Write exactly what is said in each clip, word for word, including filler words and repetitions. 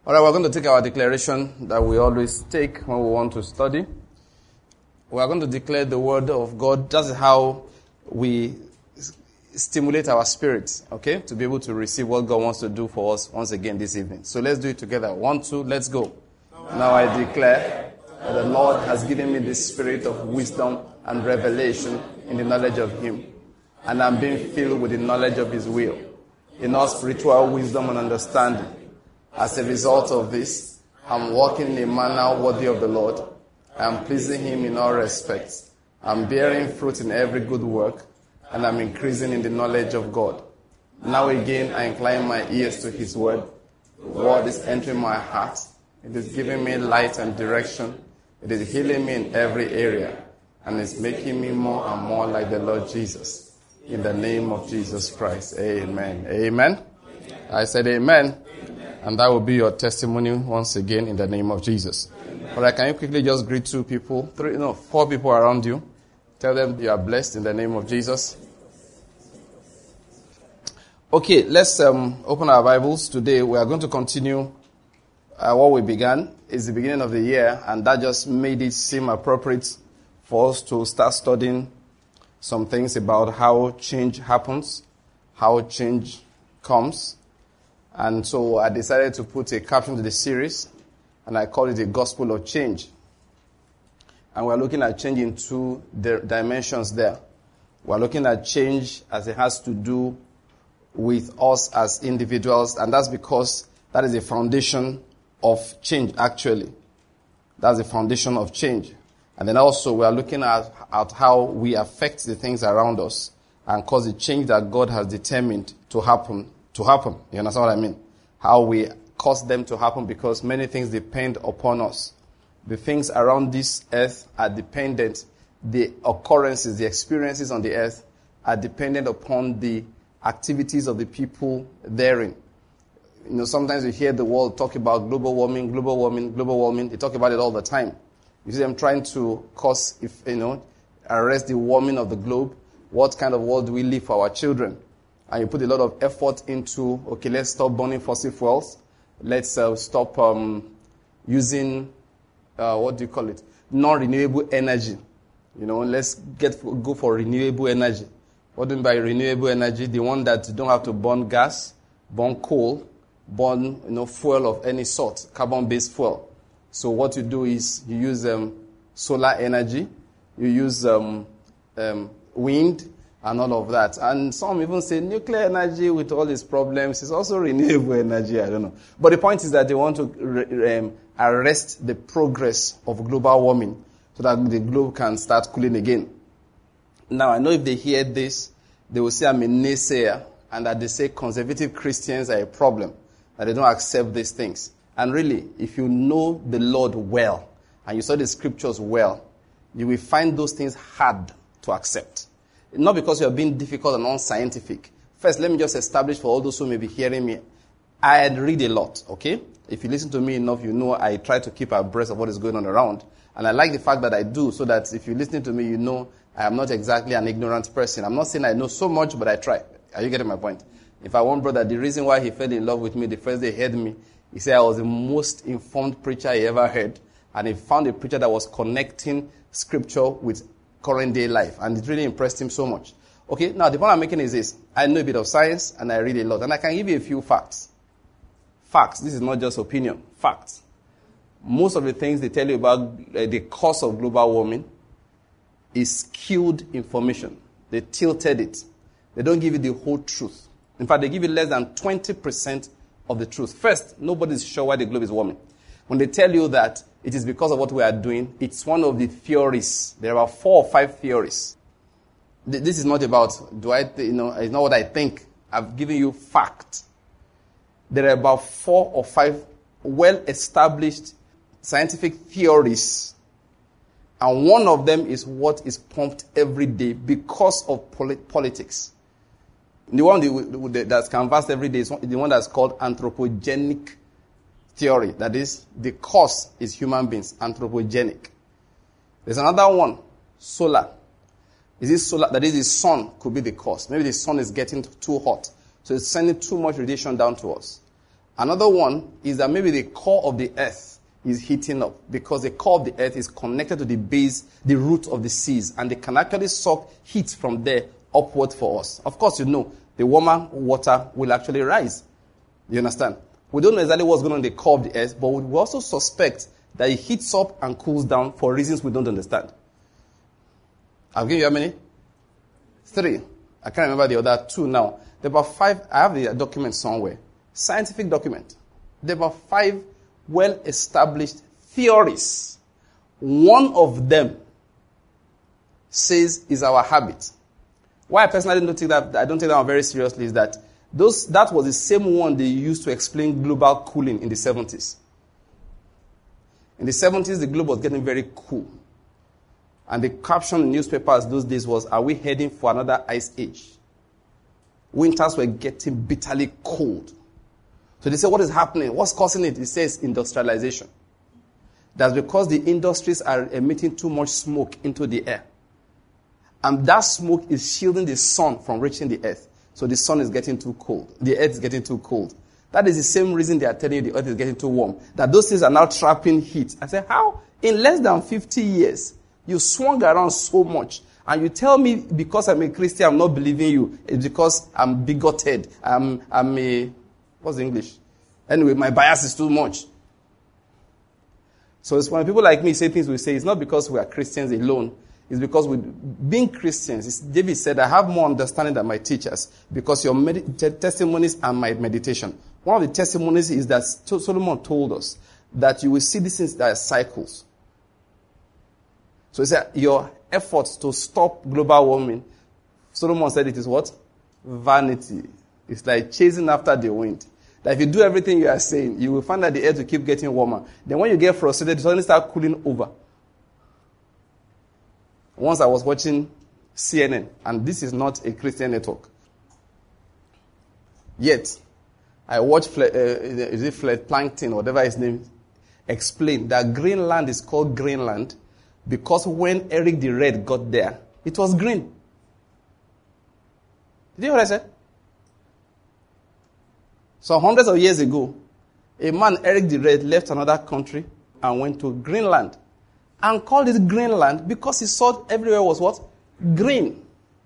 All right, we're going to take our declaration that we always take when we want to study. We are going to declare the word of God. That's how we stimulate our spirits, okay, to be able to receive what God wants to do for us once again this evening. So let's do it together. One, two, let's go. Now I declare that the Lord has given me the spirit of wisdom and revelation in the knowledge of Him. And I'm being filled with the knowledge of His will, in all spiritual wisdom and understanding. As a result of this, I'm walking in a manner worthy of the Lord. I'm pleasing Him in all respects. I'm bearing fruit in every good work, and I'm increasing in the knowledge of God. Now again, I incline my ears to His word. The word is entering my heart. It is giving me light and direction. It is healing me in every area, and it's making me more and more like the Lord Jesus. In the name of Jesus Christ, amen. Amen. I said amen. And that will be your testimony once again in the name of Jesus. All right, can you quickly just greet two people, three, no, four people around you. Tell them you are blessed in the name of Jesus. Okay, let's um, open our Bibles. Today we are going to continue uh, what we began. It's the beginning of the year, and that just made it seem appropriate for us to start studying some things about how change happens, how change comes. And so I decided to put a caption to the series, and I call it the Gospel of Change. And we're looking at change in two dimensions there. We're looking at change as it has to do with us as individuals, and that's because that is the foundation of change, actually. That's the foundation of change. And then also we are looking at, at how we affect the things around us and cause the change that God has determined to happen to happen. You understand what I mean? How we cause them to happen, because many things depend upon us. The things around this earth are dependent. The occurrences, the experiences on the earth are dependent upon the activities of the people therein. You know, sometimes you hear the world talk about global warming, global warming, global warming. They talk about it all the time. You see them trying to cause, if you know, arrest the warming of the globe. What kind of world do we leave for our children? And you put a lot of effort into, okay, let's stop burning fossil fuels. Let's uh, stop um, using, uh, what do you call it, non-renewable energy. You know, let's get go for renewable energy. What do you mean by renewable energy? The one that you don't have to burn gas, burn coal, burn you know fuel of any sort, carbon-based fuel. So what you do is you use um, solar energy, you use um, um, wind, and all of that. And some even say nuclear energy with all its problems is also renewable energy. I don't know. But the point is that they want to re- um, arrest the progress of global warming so that the globe can start cooling again. Now, I know if they hear this, they will say I'm a naysayer, and that they say conservative Christians are a problem, that they don't accept these things. And really, if you know the Lord well, and you saw the scriptures well, you will find those things hard to accept. Not because you are being difficult and unscientific. First, let me just establish for all those who may be hearing me, I read a lot, okay? If you listen to me enough, you know I try to keep abreast of what is going on around. And I like the fact that I do, so that if you're listening to me, you know I am not exactly an ignorant person. I'm not saying I know so much, but I try. Are you getting my point? If I want brother, the reason why he fell in love with me the first day he heard me, he said I was the most informed preacher he ever heard. And he found a preacher that was connecting scripture with current day life, and it really impressed him so much. Okay, now the point I'm making is this. I know a bit of science, and I read a lot, and I can give you a few facts. Facts. This is not just opinion. Facts. Most of the things they tell you about uh, the cause of global warming is skewed information. They tilted it. They don't give you the whole truth. In fact, they give you less than twenty percent of the truth. First, nobody's sure why the globe is warming. When they tell you that it is because of what we are doing, it's one of the theories. There are four or five theories. This is not about, do I, th- you know, it's not what I think. I've given you fact. There are about four or five well-established scientific theories. And one of them is what is pumped every day because of polit- politics. The one that's canvassed every day is the one that's called anthropogenic theory. That is, the cause is human beings, anthropogenic. There's another one, solar. Is it solar? That is, the sun could be the cause. Maybe the sun is getting too hot, so it's sending too much radiation down to us. Another one is that maybe the core of the earth is heating up because the core of the earth is connected to the base, the root of the seas, and they can actually suck heat from there upward for us. Of course, you know, the warmer water will actually rise. You understand? We don't know exactly what's going on in the core of the earth, but we also suspect that it heats up and cools down for reasons we don't understand. I'll give you how many? Three. I can't remember the other two now. There are about five. I have the document somewhere. Scientific document. There are five well-established theories. One of them says is our habit. Why I personally don't take that, I don't take that one very seriously is that those that was the same one they used to explain global cooling in the seventies. In the seventies, the globe was getting very cool. And the caption in newspapers those days was, "Are we heading for another ice age?" Winters were getting bitterly cold. So they say, what is happening? What's causing it? It says industrialization. That's because the industries are emitting too much smoke into the air. And that smoke is shielding the sun from reaching the earth. So the sun is getting too cold. The earth is getting too cold. That is the same reason they are telling you the earth is getting too warm. That those things are now trapping heat. I say, how? In less than fifty years, you swung around so much. And you tell me because I'm a Christian, I'm not believing you. It's because I'm bigoted. I'm, I'm a... What's the English? Anyway, my bias is too much. So it's when people like me say things we say, it's not because we are Christians alone. It's because we, being Christians, it's, David said, I have more understanding than my teachers because your med- testimonies are my meditation. One of the testimonies is that Solomon told us that you will see these things that are cycles. So he said, your efforts to stop global warming, Solomon said it is what? Vanity. It's like chasing after the wind. That if you do everything you are saying, you will find that the earth will keep getting warmer. Then when you get frustrated, it suddenly start cooling over. Once I was watching C N N, and this is not a Christian network. Yet, I watched Fle- uh, is it Fred Plankton, whatever his name, explain that Greenland is called Greenland because when Eric the Red got there, it was green. Did you hear what I said? So hundreds of years ago, a man, Eric the Red, left another country and went to Greenland and called it Greenland because he saw everywhere was what? Green.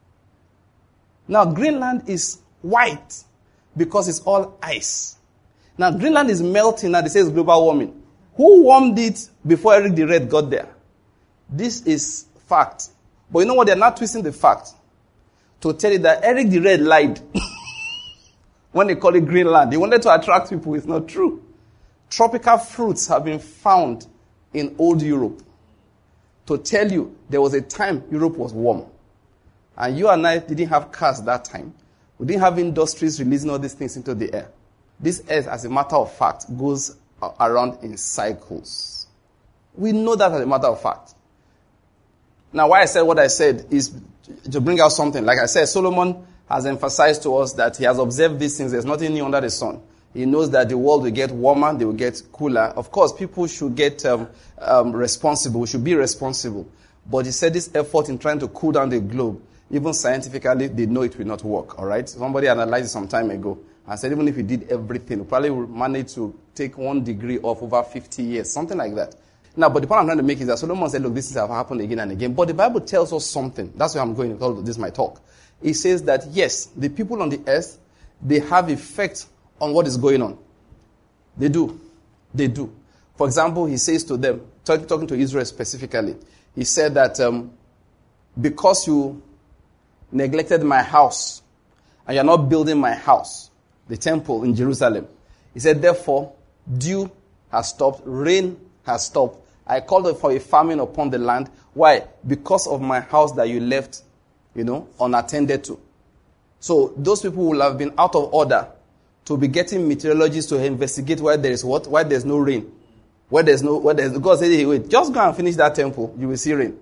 Now, Greenland is white because it's all ice. Now, Greenland is melting now. They say it's global warming. Who warmed it before Eric the Red got there? This is fact. But you know what? They're not twisting the fact to tell you that Eric the Red lied. When they call it Greenland, they wanted to attract people. It's not true. Tropical fruits have been found in old Europe to tell you there was a time Europe was warm. And you and I didn't have cars that time. We didn't have industries releasing all these things into the air. This earth, as a matter of fact, goes around in cycles. We know that as a matter of fact. Now, why I said what I said is to bring out something. Like I said, Solomon has emphasized to us that he has observed these things. There's nothing new under the sun. He knows that the world will get warmer, they will get cooler. Of course, people should get um, um, responsible, we should be responsible. But he said this effort in trying to cool down the globe, even scientifically, they know it will not work, all right? Somebody analyzed it some time ago and said even if we did everything, we probably would manage to take one degree off over fifty years, something like that. Now, but the point I'm trying to make is that Solomon said, look, this has happened again and again. But the Bible tells us something. That's why I'm going to call this my talk. It says that, yes, the people on the earth, they have effect on what is going on. They do. They do. For example, he says to them, talk, talking to Israel specifically, he said that um, because you neglected my house and you're not building my house, the temple in Jerusalem, he said, therefore, dew has stopped, rain has stopped. I called for a famine upon the land. Why? Because of my house that you left, you know, unattended to. So those people will have been out of order to be getting meteorologists to investigate why there is what? Why there's no rain. Where there's no, where there's, God said, hey, wait, just go and finish that temple. You will see rain.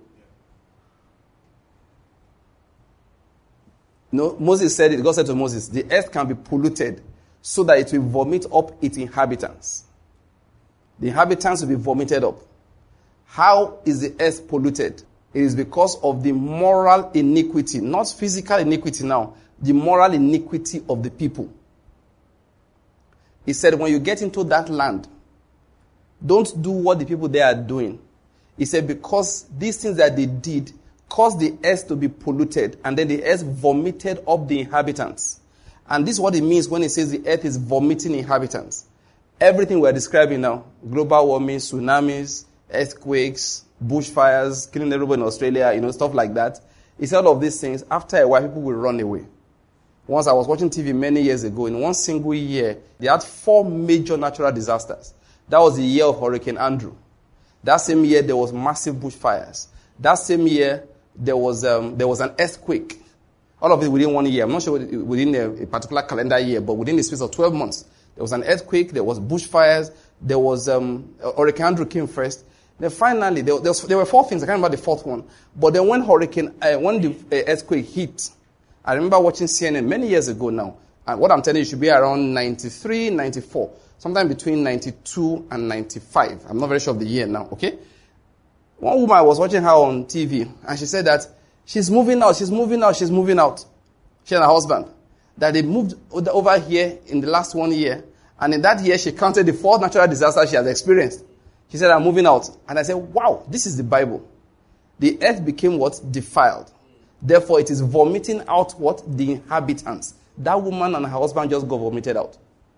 No, Moses said it. God said to Moses, the earth can be polluted so that it will vomit up its inhabitants. The inhabitants will be vomited up. How is the earth polluted? It is because of the moral iniquity, not physical iniquity now, the moral iniquity of the people. He said, when you get into that land, don't do what the people there are doing. He said, because these things that they did caused the earth to be polluted, and then the earth vomited up the inhabitants. And this is what it means when it says the earth is vomiting inhabitants. Everything we're describing now, global warming, tsunamis, earthquakes, bushfires, killing everybody in Australia, you know, stuff like that. It's all of these things. After a while, people will run away. Once I was watching T V many years ago, in one single year, they had four major natural disasters. That was the year of Hurricane Andrew. That same year, there was massive bushfires. That same year, there was um, there was an earthquake. All of it within one year. I'm not sure within a, a particular calendar year, but within the space of twelve months, there was an earthquake, there was bushfires, there was um, Hurricane Andrew came first. Then finally, there, there, was, there were four things. I can't remember the fourth one. But then when Hurricane, uh, when the uh, earthquake hit, I remember watching C N N many years ago now. And what I'm telling you should be around ninety-three, ninety-four. Sometime between ninety-two and ninety-five. I'm not very sure of the year now, okay? One woman, I was watching her on T V, and she said that she's moving out, she's moving out, she's moving out. She and her husband. That they moved over here in the last one year. And in that year, she counted the four natural disasters she has experienced. She said, I'm moving out. And I said, wow, this is the Bible. The earth became what? Defiled. Therefore, it is vomiting out what? The inhabitants. That woman and her husband just got vomited out.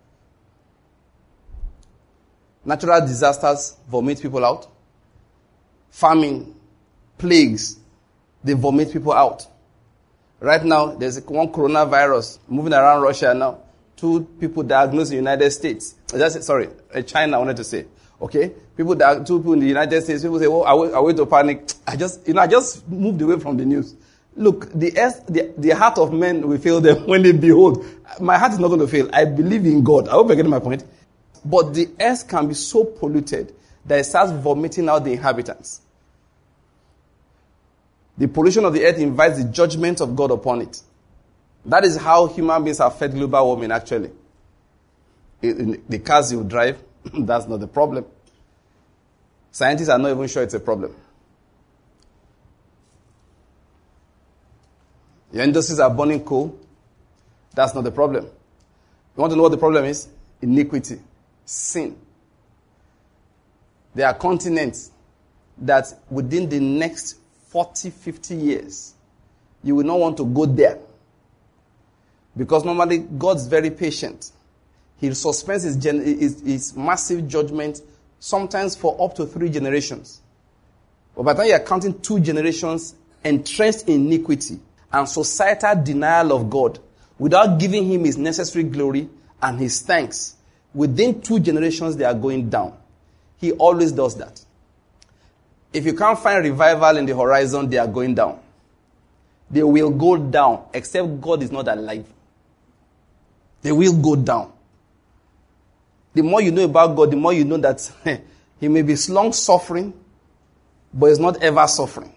Natural disasters vomit people out. Famine, plagues, they vomit people out. Right now, there's one coronavirus moving around Russia now. Two people diagnosed in the United States. Just, sorry, China, I wanted to say. Okay? People that, two people in the United States, people say, oh, I wait, I wait to panic. I just, you know, I just moved away from the news. Look, the earth, the, the heart of men will fail them when they behold. My heart is not going to fail. I believe in God. I hope you're getting my point. But the earth can be so polluted that it starts vomiting out the inhabitants. The pollution of the earth invites the judgment of God upon it. That is how human beings affect global warming, actually. In the cars you drive, that's not the problem. Scientists are not even sure it's a problem. Your industries are burning coal. That's not the problem. You want to know what the problem is? Iniquity. Sin. There are continents that within the next forty, fifty years, you will not want to go there. Because normally, God's very patient. He suspends his, gen- his, his massive judgment sometimes for up to three generations. But by the time you are counting two generations entrenched in iniquity and societal denial of God, without giving him his necessary glory and his thanks, within two generations they are going down. He always does that. If you can't find revival in the horizon, they are going down. They will go down, except God is not alive. They will go down. The more you know about God, the more you know that he may be long suffering, but he's not ever suffering.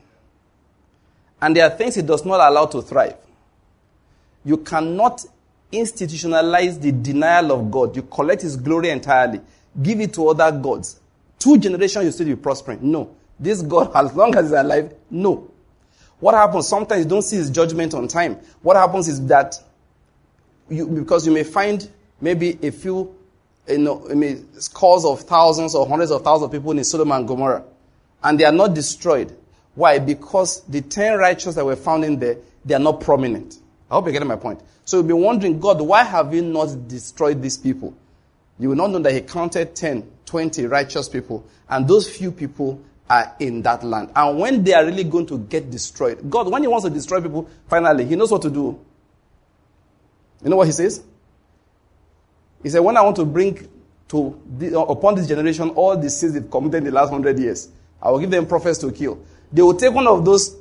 And there are things he does not allow to thrive. You cannot institutionalize the denial of God. You collect his glory entirely. Give it to other gods. Two generations you still be prospering. No. This God, as long as he's alive, no. What happens? Sometimes you don't see his judgment on time. What happens is that, you, because you may find maybe a few, you know, I mean, scores of thousands or hundreds of thousands of people in Sodom and Gomorrah, and they are not destroyed. Why? Because the ten righteous that were found in there, they are not prominent. I hope you're getting my point. So you'll be wondering, God, why have you not destroyed these people? You will not know that he counted ten, twenty righteous people, and those few people are in that land. And when they are really going to get destroyed, God, when he wants to destroy people, finally, he knows what to do. You know what he says? He said, when I want to bring to the, upon this generation all the sins they've committed in the last hundred years, I will give them prophets to kill. They will take one of those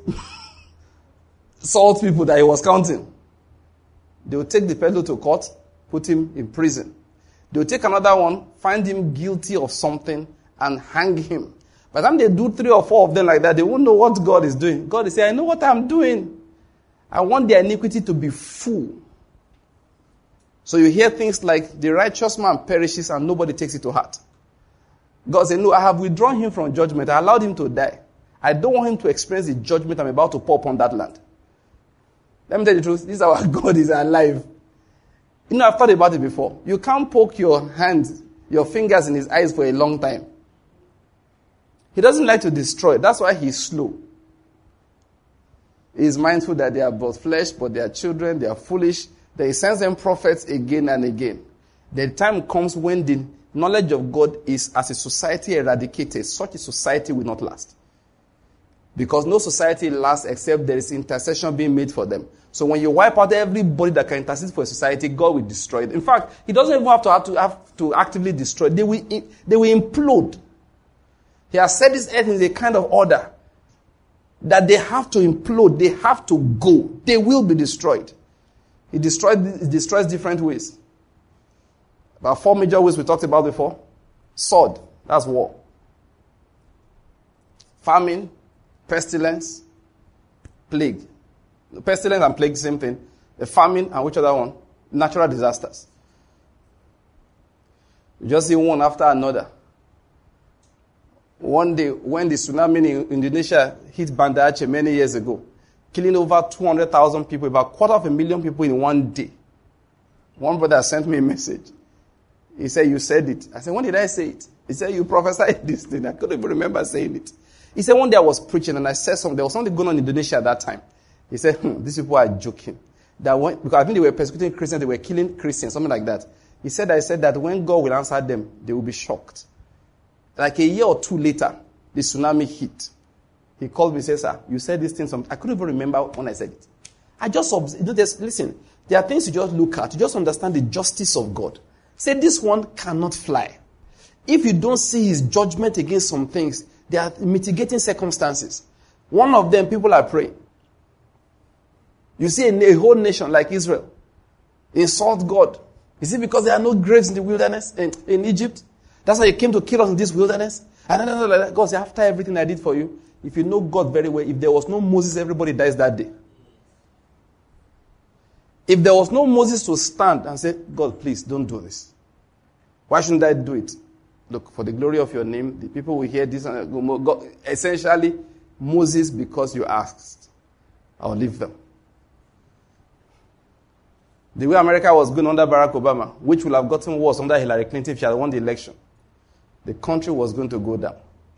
salt people that he was counting. They will take the fellow to court, put him in prison. They will take another one, find him guilty of something, and hang him. By the time they do three or four of them like that, they won't know what God is doing. God is saying, I know what I'm doing. I want their iniquity to be full. So you hear things like, the righteous man perishes and nobody takes it to heart. God said, no, I have withdrawn him from judgment. I allowed him to die. I don't want him to experience the judgment I'm about to pour upon that land. Let me tell you the truth. This is our God is alive. You know, I've thought about it before. You can't poke your hands, your fingers in his eyes for a long time. He doesn't like to destroy. That's why he's slow. He's mindful that they are both flesh, but they are children, they are foolish. They sends them prophets again and again. The time comes when the knowledge of God is, as a society, eradicated. Such a society will not last. Because no society lasts except there is intercession being made for them. So when you wipe out everybody that can intercede for a society, God will destroy it. In fact, he doesn't even have to have to, have to actively destroy. They will, they will implode. He has set this earth in a kind of order that they have to implode. They have to go. They will be destroyed. He destroyed, he destroys different ways. About four major ways we talked about before. Sword, that's war. Famine, pestilence, plague. Pestilence and plague, same thing. The famine and which other one? Natural disasters. You just see one after another. One day, when the tsunami in Indonesia hit Banda Aceh many years ago, killing over two hundred thousand people, about a quarter of a million people in one day. One brother sent me a message. He said, you said it. I said, when did I say it? He said, you prophesied this thing. I couldn't even remember saying it. He said, one day I was preaching and I said something. There was something going on in Indonesia at that time. He said, hmm, these people are joking. That when, because I think they were persecuting Christians, they were killing Christians, something like that. He said, I said that when God will answer them, they will be shocked. Like a year or two later, the tsunami hit. He called me and said, sir, you said this thing. Some, I couldn't even remember when I said it. I just, just, listen, there are things you just look at. You just understand the justice of God. Say, this one cannot fly. If you don't see his judgment against some things, there are mitigating circumstances. One of them, people are praying. You see a, a whole nation like Israel insult God. Is it because there are no graves in the wilderness in, in Egypt? That's why you came to kill us in this wilderness? And no, no, no, God said, after everything I did for you, if you know God very well, if there was no Moses, everybody dies that day. If there was no Moses to stand and say, God, please don't do this. Why shouldn't I do it? Look, for the glory of your name, the people will hear this and go, God, essentially, Moses, because you asked, I'll leave them. The way America was going under Barack Obama, which would have gotten worse under Hillary Clinton if she had won the election, the country was going to go down.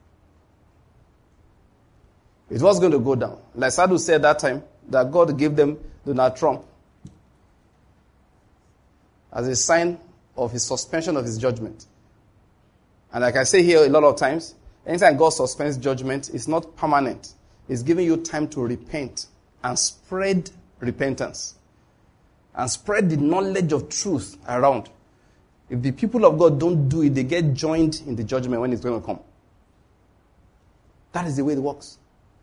It was going to go down. Like Sadhu said that time, that God gave them Donald Trump as a sign of his suspension of his judgment. And like I say here a lot of times, anytime God suspends judgment, it's not permanent. It's giving you time to repent and spread repentance. And spread the knowledge of truth around. If the people of God don't do it, they get joined in the judgment when it's going to come. That is the way it works.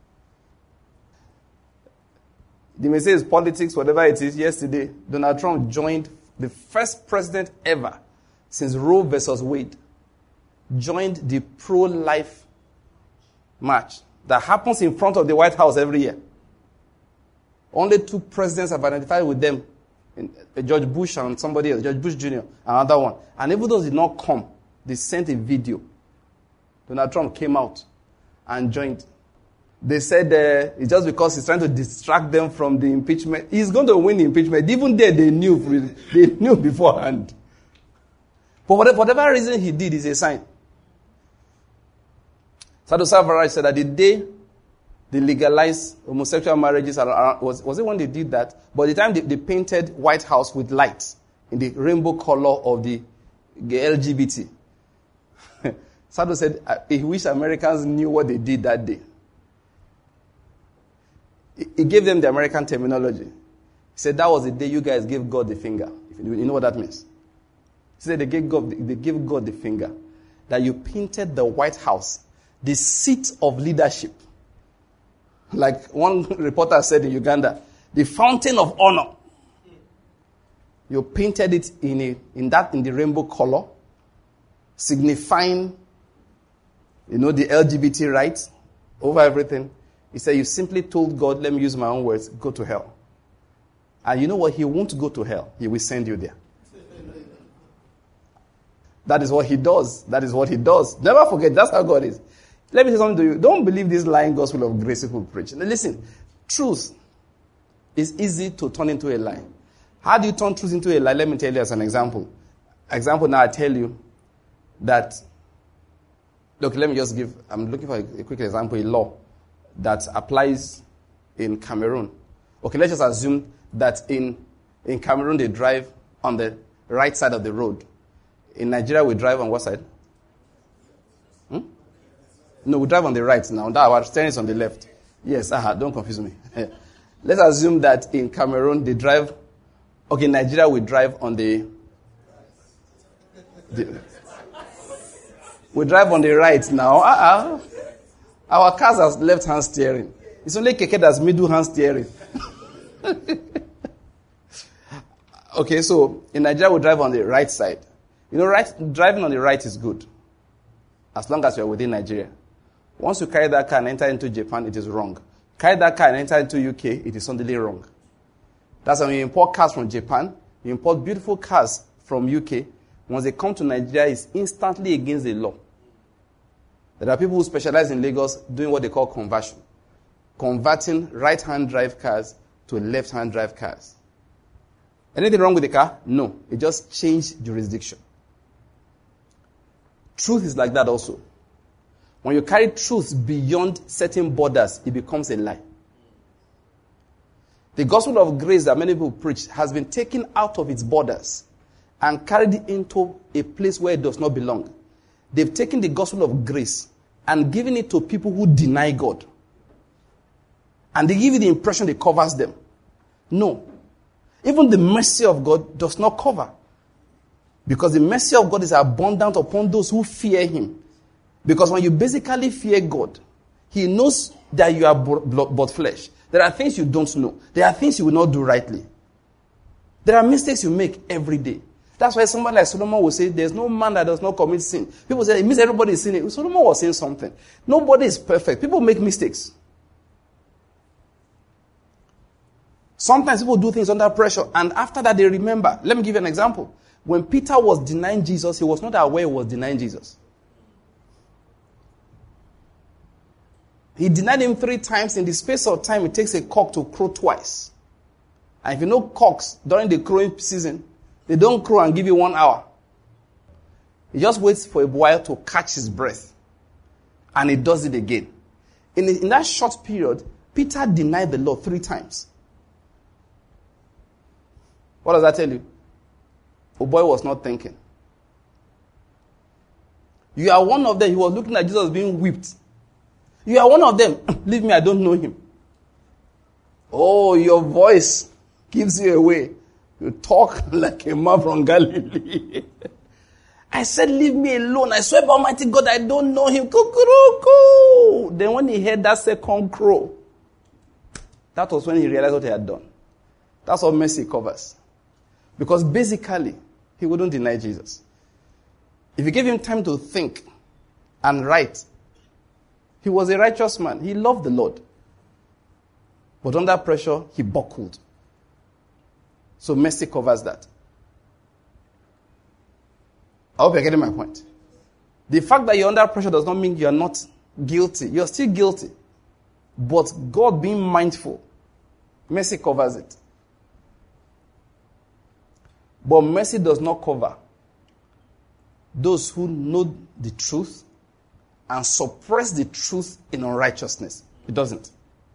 They may say it's politics, whatever it is. Yesterday, Donald Trump joined the first president ever since Roe versus Wade. Joined the pro-life march that happens in front of the White House every year. Only two presidents have identified with them. George Bush and somebody else, George Bush Junior, another one. And even those did not come, they sent a video. Donald Trump came out and joined. They said uh, it's just because he's trying to distract them from the impeachment. He's going to win the impeachment. Even there, they knew, they knew beforehand. But whatever, whatever reason he did is a sign. Sadhu Sarvaraj said that the day they legalized homosexual marriages, was, was it when they did that? By the time they, they painted White House with lights in the rainbow color of the, the L G B T. Sadhu said, he wished Americans knew what they did that day. He gave them the American terminology. He said, that was the day you guys gave God the finger. You know what that means? He said, they gave God, they gave God the finger. That you painted the White House, the seat of leadership. Like one reporter said in Uganda, the fountain of honor. You painted it in a, in that in the rainbow color, signifying, you know, the L G B T rights over everything. He said, you simply told God, let me use my own words, go to hell. And you know what? He won't go to hell. He will send you there. That is what he does. That is what he does. Never forget, that's how God is. Let me say something to you. Don't believe this lying gospel of grace people preach. Now listen, truth is easy to turn into a lie. How do you turn truth into a lie? Let me tell you as an example. Example now I tell you that, look, let me just give, I'm looking for a, a quick example, a law that applies in Cameroon. Okay, let's just assume that in, in Cameroon they drive on the right side of the road. In Nigeria we drive on what side? Hmm? No, we drive on the right now. That our steering is on the left. Yes, aha, don't confuse me. Let's assume that in Cameroon they drive, okay, in Nigeria we drive on the, the we drive on the right now. Uh-uh. Our cars have left-hand steering. It's only Keke that's middle-hand steering. Okay, so in Nigeria we drive on the right side. You know, right, driving on the right is good, as long as you're within Nigeria. Once you carry that car and enter into Japan, it is wrong. Carry that car and enter into U K, it is suddenly wrong. That's when you import cars from Japan, you import beautiful cars from U K. Once they come to Nigeria, it's instantly against the law. There are people who specialize in Lagos doing what they call conversion. Converting right-hand drive cars to left-hand drive cars. Anything wrong with the car? No. It just changed jurisdiction. Truth is like that also. When you carry truth beyond certain borders, it becomes a lie. The gospel of grace that many people preach has been taken out of its borders and carried into a place where it does not belong. They've taken the gospel of grace and given it to people who deny God. And they give you the impression it covers them. No. Even the mercy of God does not cover. Because the mercy of God is abundant upon those who fear Him. Because when you basically fear God, He knows that you are but flesh. There are things you don't know. There are things you will not do rightly. There are mistakes you make every day. That's why somebody like Solomon will say, there's no man that does not commit sin. People say, it means everybody is sinning. Solomon was saying something. Nobody is perfect. People make mistakes. Sometimes people do things under pressure, and after that they remember. Let me give you an example. When Peter was denying Jesus, he was not aware he was denying Jesus. He denied him three times. In the space of time, it takes a cock to crow twice. And if you know cocks, during the crowing season, they don't crow and give you one hour. He just waits for a while to catch his breath. And he does it again. In, the, in that short period, Peter denied the Lord three times. What does that tell you? Oh boy was not thinking. You are one of them. He was looking at Jesus being whipped. You are one of them. Leave me, I don't know him. Oh, your voice gives you away. You talk like a man from Galilee. I said, leave me alone. I swear by Almighty God, I don't know him. Cuckoo. Then when he heard that second crow, that was when he realized what he had done. That's what mercy covers. Because basically, he wouldn't deny Jesus. If you gave him time to think and write, he was a righteous man. He loved the Lord. But under pressure, he buckled. So mercy covers that. I hope you're getting my point. The fact that you're under pressure does not mean you're not guilty. You're still guilty. But God being mindful, mercy covers it. But mercy does not cover those who know the truth and suppress the truth in unrighteousness. It doesn't.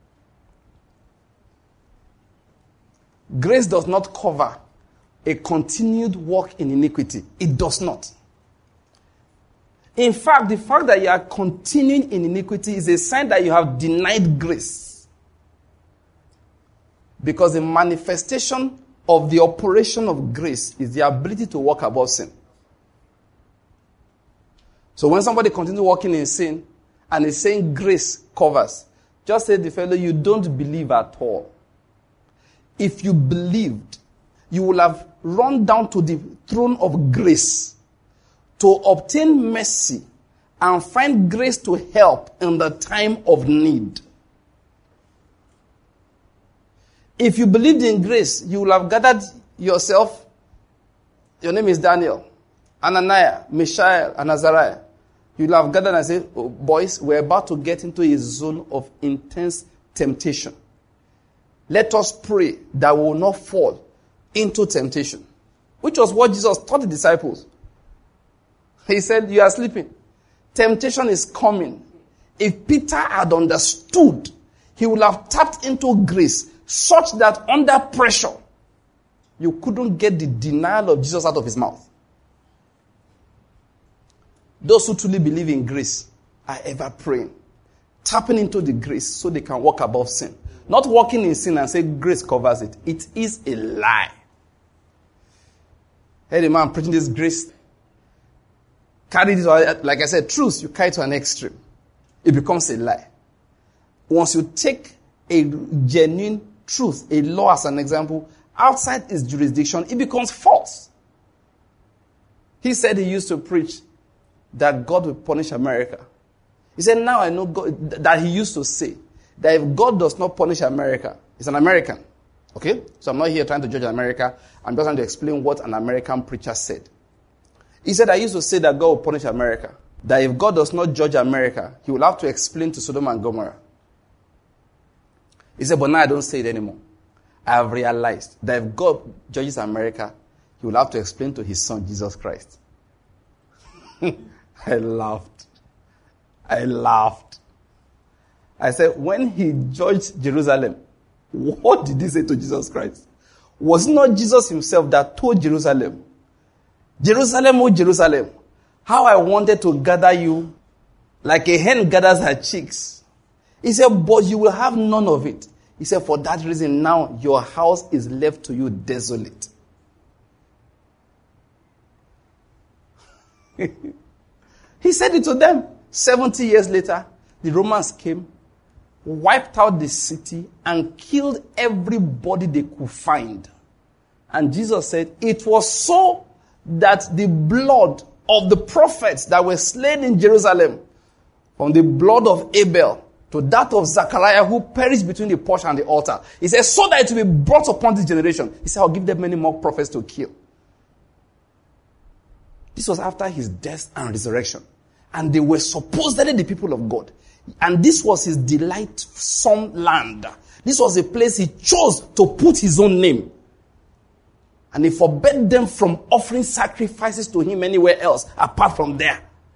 Grace does not cover a continued walk in iniquity. It does not. In fact, the fact that you are continuing in iniquity is a sign that you have denied grace. Because the manifestation of the operation of grace is the ability to walk above sin. So when somebody continues walking in sin and is saying grace covers, just say to the fellow, you don't believe at all. If you believed, you will have run down to the throne of grace to obtain mercy and find grace to help in the time of need. If you believed in grace, you will have gathered yourself. Your name is Daniel, Ananiah, Mishael, and Azariah. You will have gathered and said, oh, boys, we're about to get into a zone of intense temptation. Let us pray that we will not fall into temptation, which was what Jesus taught the disciples. He said, you are sleeping. Temptation is coming. If Peter had understood, he would have tapped into grace such that under pressure, you couldn't get the denial of Jesus out of his mouth. Those who truly believe in grace are ever praying, tapping into the grace so they can walk above sin. Not walking in sin and say grace covers it. It is a lie. Hey, the man preaching this grace, carry this, like I said, truth, you carry to an extreme. It becomes a lie. Once you take a genuine truth, a law as an example, outside its jurisdiction, it becomes false. He said he used to preach that God will punish America. He said, now I know God, that he used to say that if God does not punish America, he's an American. Okay? So I'm not here trying to judge America. I'm just trying to explain what an American preacher said. He said, I used to say that God will punish America. That if God does not judge America, he will have to explain to Sodom and Gomorrah. He said, but now I don't say it anymore. I have realized that if God judges America, he will have to explain to his son, Jesus Christ. I laughed. I laughed. I said, when he judged Jerusalem, what did he say to Jesus Christ? Was it not Jesus himself that told Jerusalem, Jerusalem, oh Jerusalem, how I wanted to gather you like a hen gathers her chicks. He said, but you will have none of it. He said, for that reason now your house is left to you desolate. He said it to them. seventy years later, the Romans came, wiped out the city, and killed everybody they could find. And Jesus said, it was so that the blood of the prophets that were slain in Jerusalem, from the blood of Abel to that of Zechariah who perished between the porch and the altar. He said, so that it will be brought upon this generation. He said, I'll give them many more prophets to kill. This was after his death and resurrection. And they were supposedly the people of God. And this was his delightsome land. This was a place he chose to put his own name. And he forbade them from offering sacrifices to him anywhere else apart from there.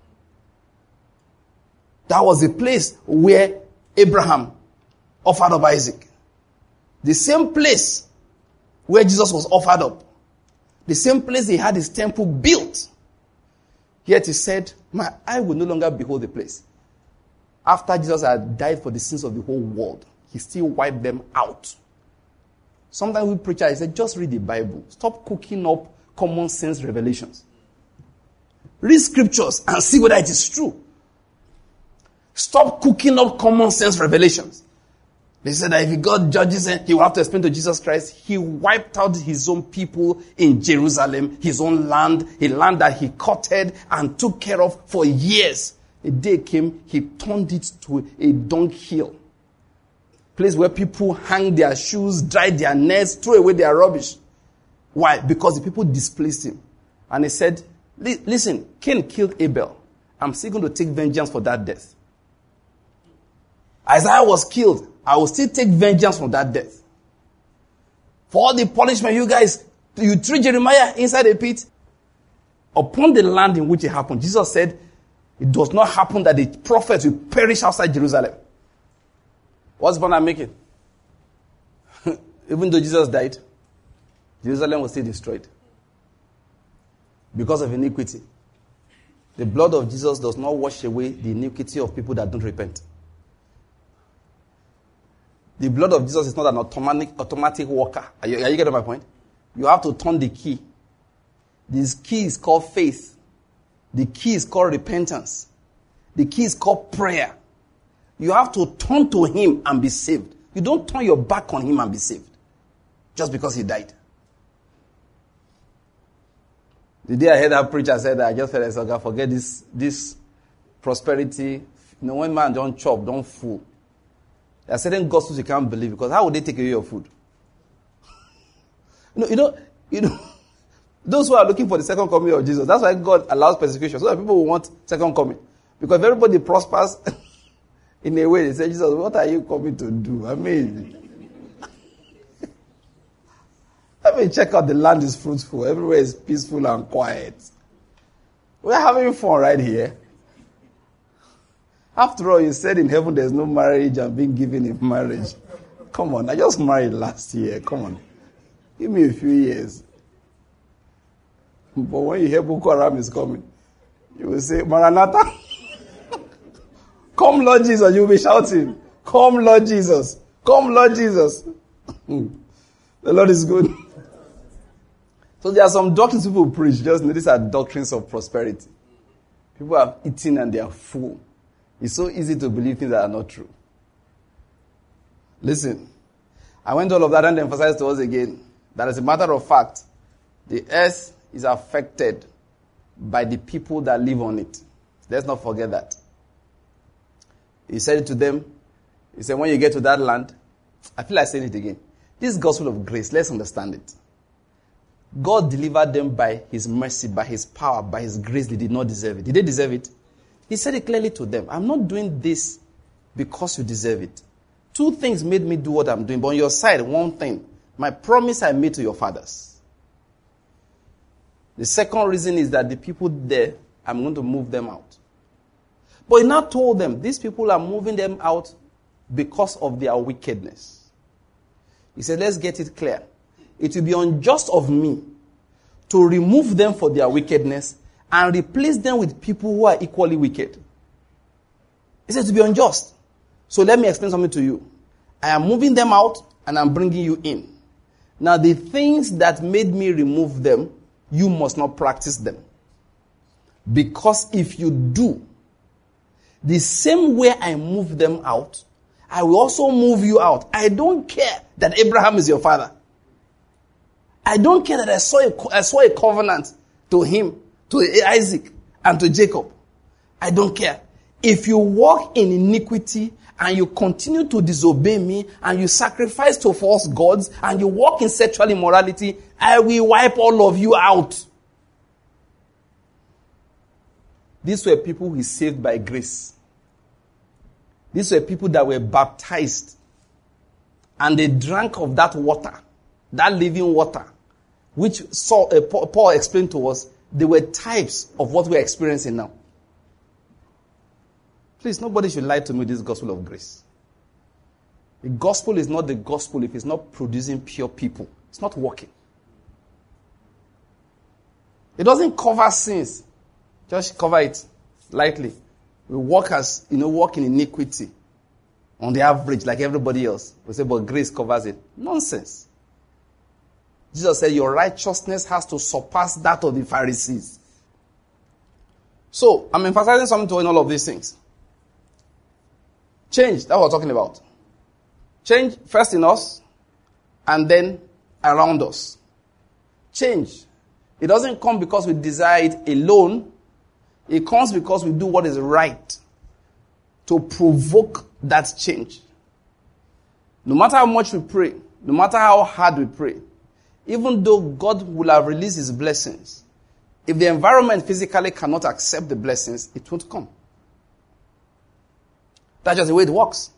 That was the place where Abraham offered up Isaac. The same place where Jesus was offered up. The same place he had his temple built. Yet he said, my eye will no longer behold the place. After Jesus had died for the sins of the whole world, he still wiped them out. Sometimes we preach, I said, just read the Bible. Stop cooking up common sense revelations. Read scriptures and see whether it is true. Stop cooking up common sense revelations. They said that if God judges him, he will have to explain to Jesus Christ. He wiped out his own people in Jerusalem, his own land, a land that he courted and took care of for years. A day came, he turned it to a dunghill. Place where people hang their shoes, dry their nets, throw away their rubbish. Why? Because the people displeased him. And he said, listen, Cain killed Abel. I'm still going to take vengeance for that death. Isaiah was killed. I will still take vengeance for that death. For all the punishment you guys, you threw Jeremiah inside a pit. Upon the land in which it happened, Jesus said, it does not happen that the prophets will perish outside Jerusalem. What's the point I'm making? Even though Jesus died, Jerusalem was still destroyed. Because of iniquity. The blood of Jesus does not wash away the iniquity of people that don't repent. The blood of Jesus is not an automatic automatic worker. Are you, are you getting my point? You have to turn the key. This key is called faith. The key is called repentance. The key is called prayer. You have to turn to him and be saved. You don't turn your back on him and be saved. Just because he died. The day I heard that preacher said that, I just felt like, okay, forget this, this prosperity. You know, when man don't chop, don't fool. There are certain gospels you can't believe, because how would they take away your food? you know, you know, you know, those who are looking for the second coming of Jesus, that's why God allows persecution, so that people will want second coming. Because if everybody prospers in a way, they say, Jesus, what are you coming to do? I mean, Let me check out the land is fruitful. Everywhere is peaceful and quiet. We're having fun right here. After all, you said in heaven there's no marriage and being given in marriage. Come on, I just married last year. Come on. Give me a few years. But when you hear Boko Haram is coming, you will say, Maranatha. Come, Lord Jesus. You will be shouting, come, Lord Jesus. Come, Lord Jesus. The Lord is good. So there are some doctrines people preach. Just know these are doctrines of prosperity. People have eaten and they are full. It's so easy to believe things that are not true. Listen, I went all of that and emphasized to us again that as a matter of fact, the earth is affected by the people that live on it. Let's not forget that. He said it to them. He said, when you get to that land, I feel like saying it again. This gospel of grace, let's understand it. God delivered them by his mercy, by his power, by his grace. They did not deserve it. Did they deserve it? He said it clearly to them. I'm not doing this because you deserve it. Two things made me do what I'm doing. But on your side, one thing. My promise I made to your fathers. The second reason is that the people there, I'm going to move them out. But he now told them, these people are moving them out because of their wickedness. He said, let's get it clear. It will be unjust of me to remove them for their wickedness and replace them with people who are equally wicked. He said to be unjust. So let me explain something to you. I am moving them out and I'm bringing you in. Now the things that made me remove them, you must not practice them. Because if you do, the same way I move them out, I will also move you out. I don't care that Abraham is your father. I don't care that I saw a, I saw a covenant to him, to Isaac, and to Jacob. I don't care. If you walk in iniquity and you continue to disobey me and you sacrifice to false gods and you walk in sexual immorality, I will wipe all of you out. These were people who were saved by grace. These were people that were baptized and they drank of that water, that living water, which Saul, uh, Paul explained to us. They were types of what we're experiencing now. Please, nobody should lie to me with this gospel of grace. The gospel is not the gospel if it's not producing pure people. It's not working. It doesn't cover sins. Just cover it lightly. We walk as, you know, walk in iniquity on the average like everybody else. We say, but grace covers it. Nonsense. Jesus said, your righteousness has to surpass that of the Pharisees. So, I'm emphasizing something to you in all of these things. Change, that's what we're talking about. Change first in us, and then around us. Change. It doesn't come because we desire it alone. It comes because we do what is right to provoke that change. No matter how much we pray, no matter how hard we pray, even though God will have released his blessings, if the environment physically cannot accept the blessings, it won't come. That's just the way it works.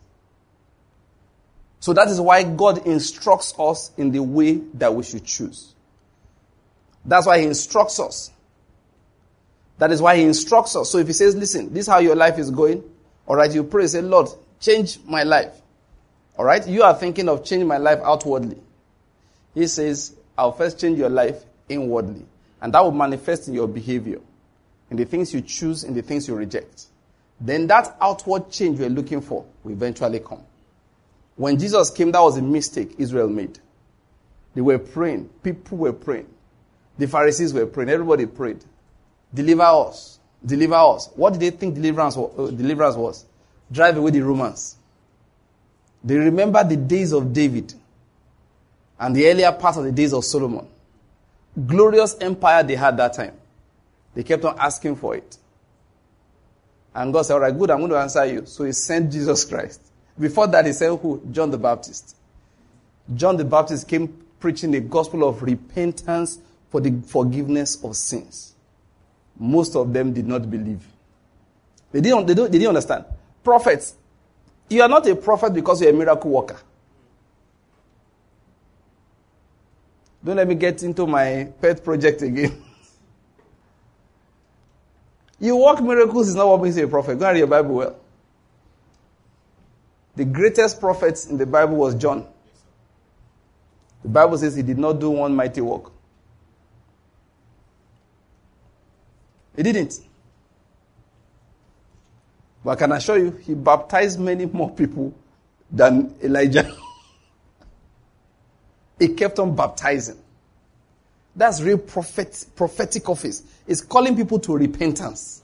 So that is why God instructs us in the way that we should choose. That's why he instructs us. That is why he instructs us. So if he says, listen, this is how your life is going, all right, you pray, say, Lord, change my life. All right, you are thinking of changing my life outwardly. He says, I'll first change your life inwardly. And that will manifest in your behavior, in the things you choose, in the things you reject. Then that outward change we're looking for will eventually come. When Jesus came, that was a mistake Israel made. They were praying. People were praying. The Pharisees were praying. Everybody prayed. Deliver us. Deliver us. What did they think deliverance was? Uh, deliverance was? Drive away the Romans. They remember the days of David and the earlier part of the days of Solomon. Glorious empire they had that time. They kept on asking for it. And God said, all right, good, I'm going to answer you. So he sent Jesus Christ. Before that, he sent who? John the Baptist. John the Baptist came preaching the gospel of repentance for the forgiveness of sins. Most of them did not believe. They didn't, they, don't, they didn't understand. Prophets, you are not a prophet because you're a miracle worker. Don't let me get into my pet project again. You work miracles is not what makes you a prophet. Go and read your Bible well. The greatest prophet in the Bible was John. The Bible says he did not do one mighty work. He didn't. But I can assure you, he baptized many more people than Elijah. He kept on baptizing. That's real prophet, prophetic office. It's calling people to repentance.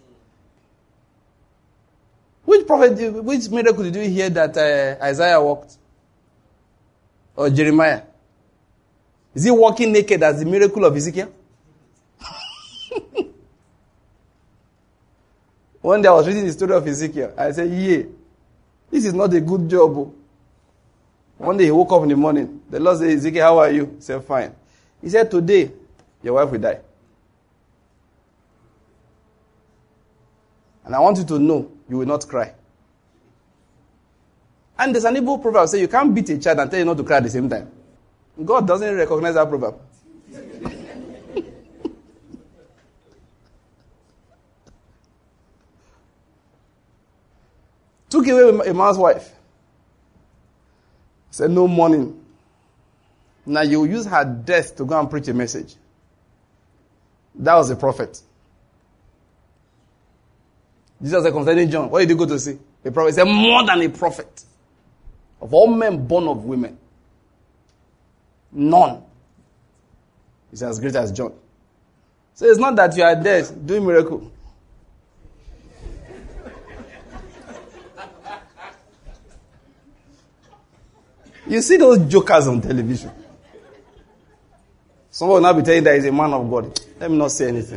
Which prophet, which miracle did you hear that uh, Isaiah walked? Or Jeremiah? Is he walking naked as the miracle of Ezekiel? One day I was reading the story of Ezekiel. I said, yeah, this is not a good job. One day he woke up in the morning. The Lord said, Ezekiel, how are you? He said, fine. He said, today, your wife will die. And I want you to know, you will not cry. And there's an Igbo proverb say you can't beat a child and tell you not to cry at the same time. God doesn't recognize that proverb. Took away a man's wife. Said no mourning. Now you use her death to go and preach a message. That was a prophet. Jesus said concerning John, what did you go to see? A prophet. He said more than a prophet. Of all men born of women, none is as great as John. So it's not that you are dead doing miracle. You see those jokers on television. Someone will now be telling you that he's a man of God. Let me not say anything.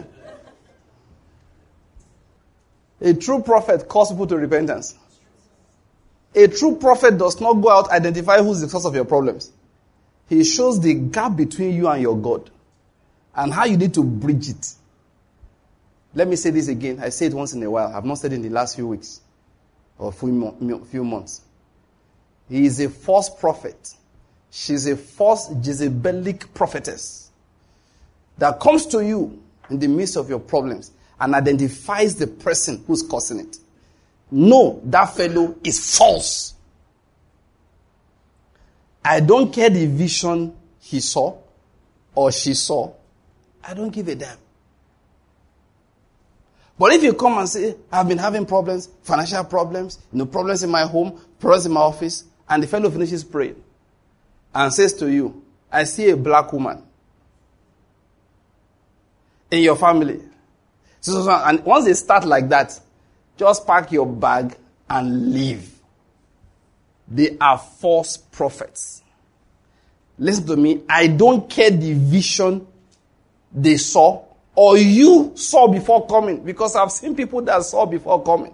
A true prophet calls people to repentance. A true prophet does not go out identify who's the source of your problems. He shows the gap between you and your God and how you need to bridge it. Let me say this again. I say it once in a while. I've not said it in the last few weeks or few, few months. He is a false prophet. She's a false Jezebelic prophetess that comes to you in the midst of your problems and identifies the person who's causing it. No, that fellow is false. I don't care the vision he saw or she saw. I don't give a damn. But if you come and say, I've been having problems, financial problems, you know, problems in my home, problems in my office, and the fellow finishes praying and says to you, I see a black woman in your family. So, so, and once they start like that, just pack your bag and leave. They are false prophets. Listen to me. I don't care the vision they saw or you saw before coming, because I've seen people that saw before coming.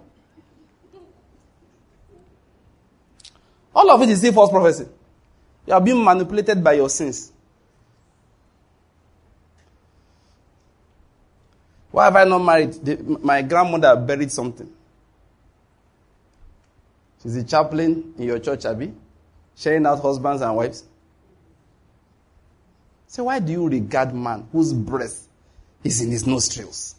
All of it is still false prophecy. You are being manipulated by your sins. Why have I not married? The, my grandmother buried something. She's a chaplain in your church, Abby, sharing out husbands and wives. So why do you regard man whose breath is in his nostrils?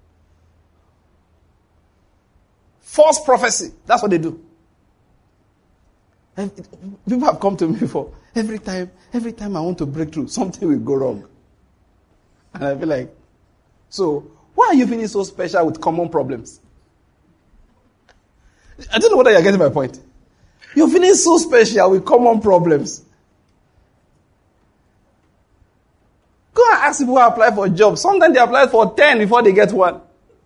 False prophecy. That's what they do. And people have come to me before. Every time, every time I want to break through, something will go wrong. And I feel like, so why are you feeling so special with common problems? I don't know whether you're getting my point. You're feeling so special with common problems. Go and ask people who apply for a job. Sometimes they apply for ten before they get one.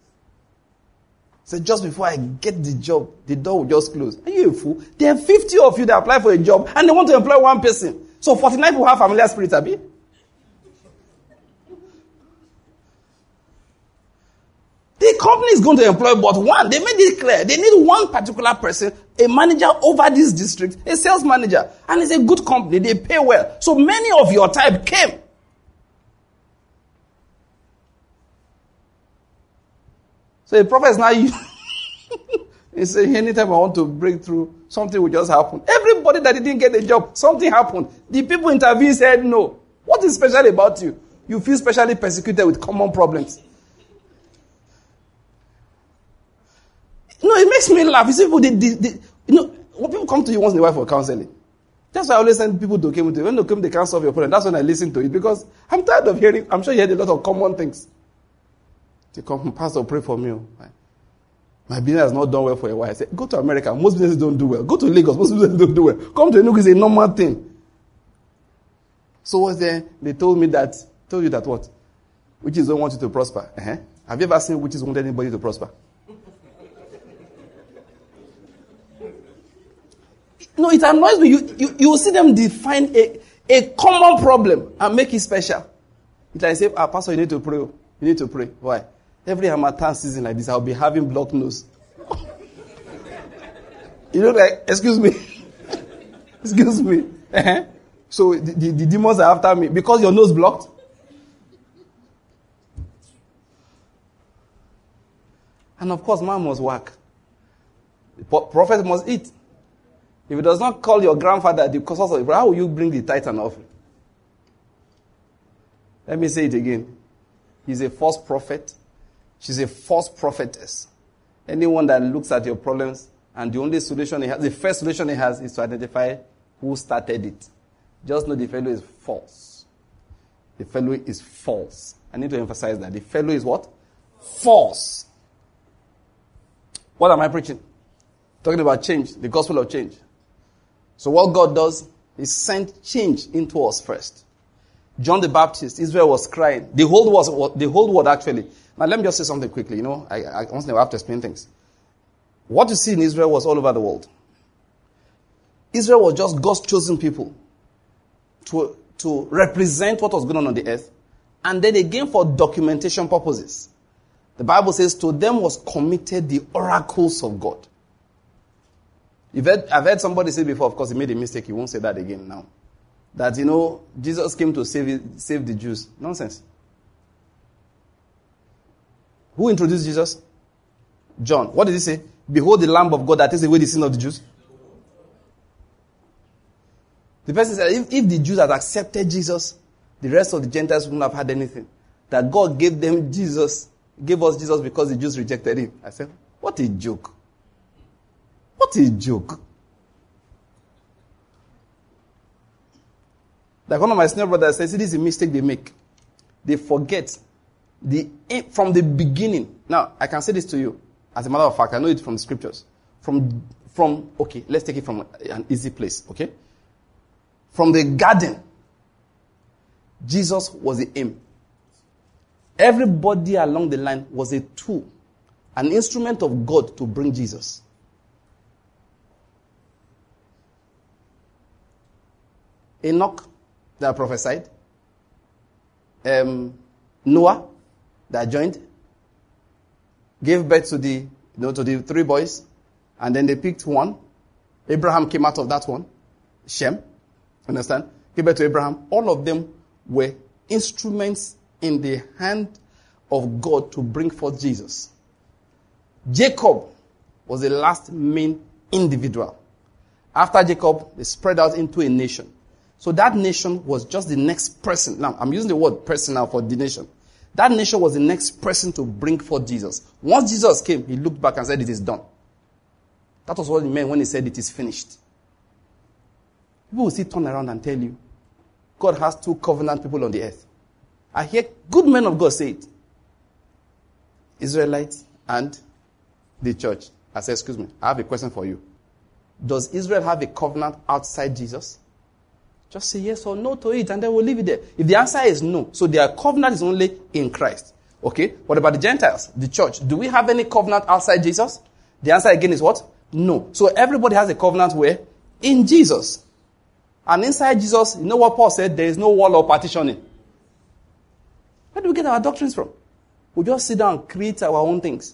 So just before I get the job, the door will just close. Are you a fool? There are fifty of you that apply for a job and they want to employ one person. So forty-nine people have familiar spirits, Abi. The company is going to employ but one. They made it clear. They need one particular person, a manager over this district, a sales manager. And it's a good company. They pay well. So many of your type came. So the prophet is now you. He said, anytime I want to break through, something will just happen. Everybody that didn't get a job, something happened. The people intervened said no. What What is special about you? You feel specially persecuted with common problems. No, it makes me laugh. You see, people, they, they, they, you know, when people come to you once in a while for counseling, that's why I always send people to come to you. When they come, they can't solve your problem. That's when I listen to it, because I'm tired of hearing. I'm sure you heard a lot of common things. They come, Pastor, pray for me. My business has not done well for a while. I say, go to America. Most businesses don't do well. Go to Lagos. Most businesses don't do well. Come to Enugu is a normal thing. So what's there? They told me that, told you that what? Witches don't want you to prosper. Uh-huh. Have you ever seen witches want anybody to prosper? No, it annoys me. You, you, you will see them define a, a common problem and make it special. It's like say, ah, Pastor, you need to pray. You need to pray. Why? Every Harmattan season like this, I'll be having blocked nose. You know, like, excuse me. Excuse me. Uh-huh. So the, the, the demons are after me because your nose blocked. And of course, man must work. The prophet must eat. If he does not call your grandfather the cause of it, how will you bring the tithe and offering? Let me say it again. He's a false prophet. She's a false prophetess. Anyone that looks at your problems and the only solution he has, the first solution he has is to identify who started it. Just know the fellow is false. The fellow is false. I need to emphasize that. The fellow is what? False. What am I preaching? Talking about change, the gospel of change. So what God does is send change into us first. John the Baptist, Israel was crying. The whole world, the whole world actually. Now let me just say something quickly. You know, I, I once never have to explain things. What you see in Israel was all over the world. Israel was just God's chosen people to, to represent what was going on on the earth. And then again for documentation purposes. The Bible says to them was committed the oracles of God. You've heard, I've heard somebody say before, of course he made a mistake, he won't say that again now. That, you know, Jesus came to save, save the Jews. Nonsense. Who introduced Jesus? John. What did he say? Behold the Lamb of God that takes away the sin of the Jews. The person said, if, if the Jews had accepted Jesus, the rest of the Gentiles wouldn't have had anything. That God gave them Jesus, gave us Jesus because the Jews rejected him. I said, what a joke. What a joke. Like one of my senior brothers says, this is a mistake they make. They forget the from the beginning. Now, I can say this to you. As a matter of fact, I know it from the scriptures. From, from okay, let's take it from an easy place, okay? From the garden, Jesus was the aim. Everybody along the line was a tool, an instrument of God to bring Jesus. Enoch, that prophesied. Um, Noah, that joined. Gave birth to the, you know, to the three boys. And then they picked one. Abraham came out of that one. Shem. Understand? Gave birth to Abraham. All of them were instruments in the hand of God to bring forth Jesus. Jacob was the last main individual. After Jacob, they spread out into a nation. So that nation was just the next person. Now, I'm using the word person now for the nation. That nation was the next person to bring forth Jesus. Once Jesus came, he looked back and said, it is done. That was what he meant when he said, it is finished. People will still turn around and tell you, God has two covenant people on the earth. I hear good men of God say it. Israelites and the church. I say, excuse me, I have a question for you. Does Israel have a covenant outside Jesus? Just say yes or no to it, and then we'll leave it there. If the answer is no, so their covenant is only in Christ. Okay? What about the Gentiles, the church? Do we have any covenant outside Jesus? The answer again is what? No. So everybody has a covenant where? In Jesus. And inside Jesus, you know what Paul said? There is no wall or partitioning. Where do we get our doctrines from? We just sit down and create our own things.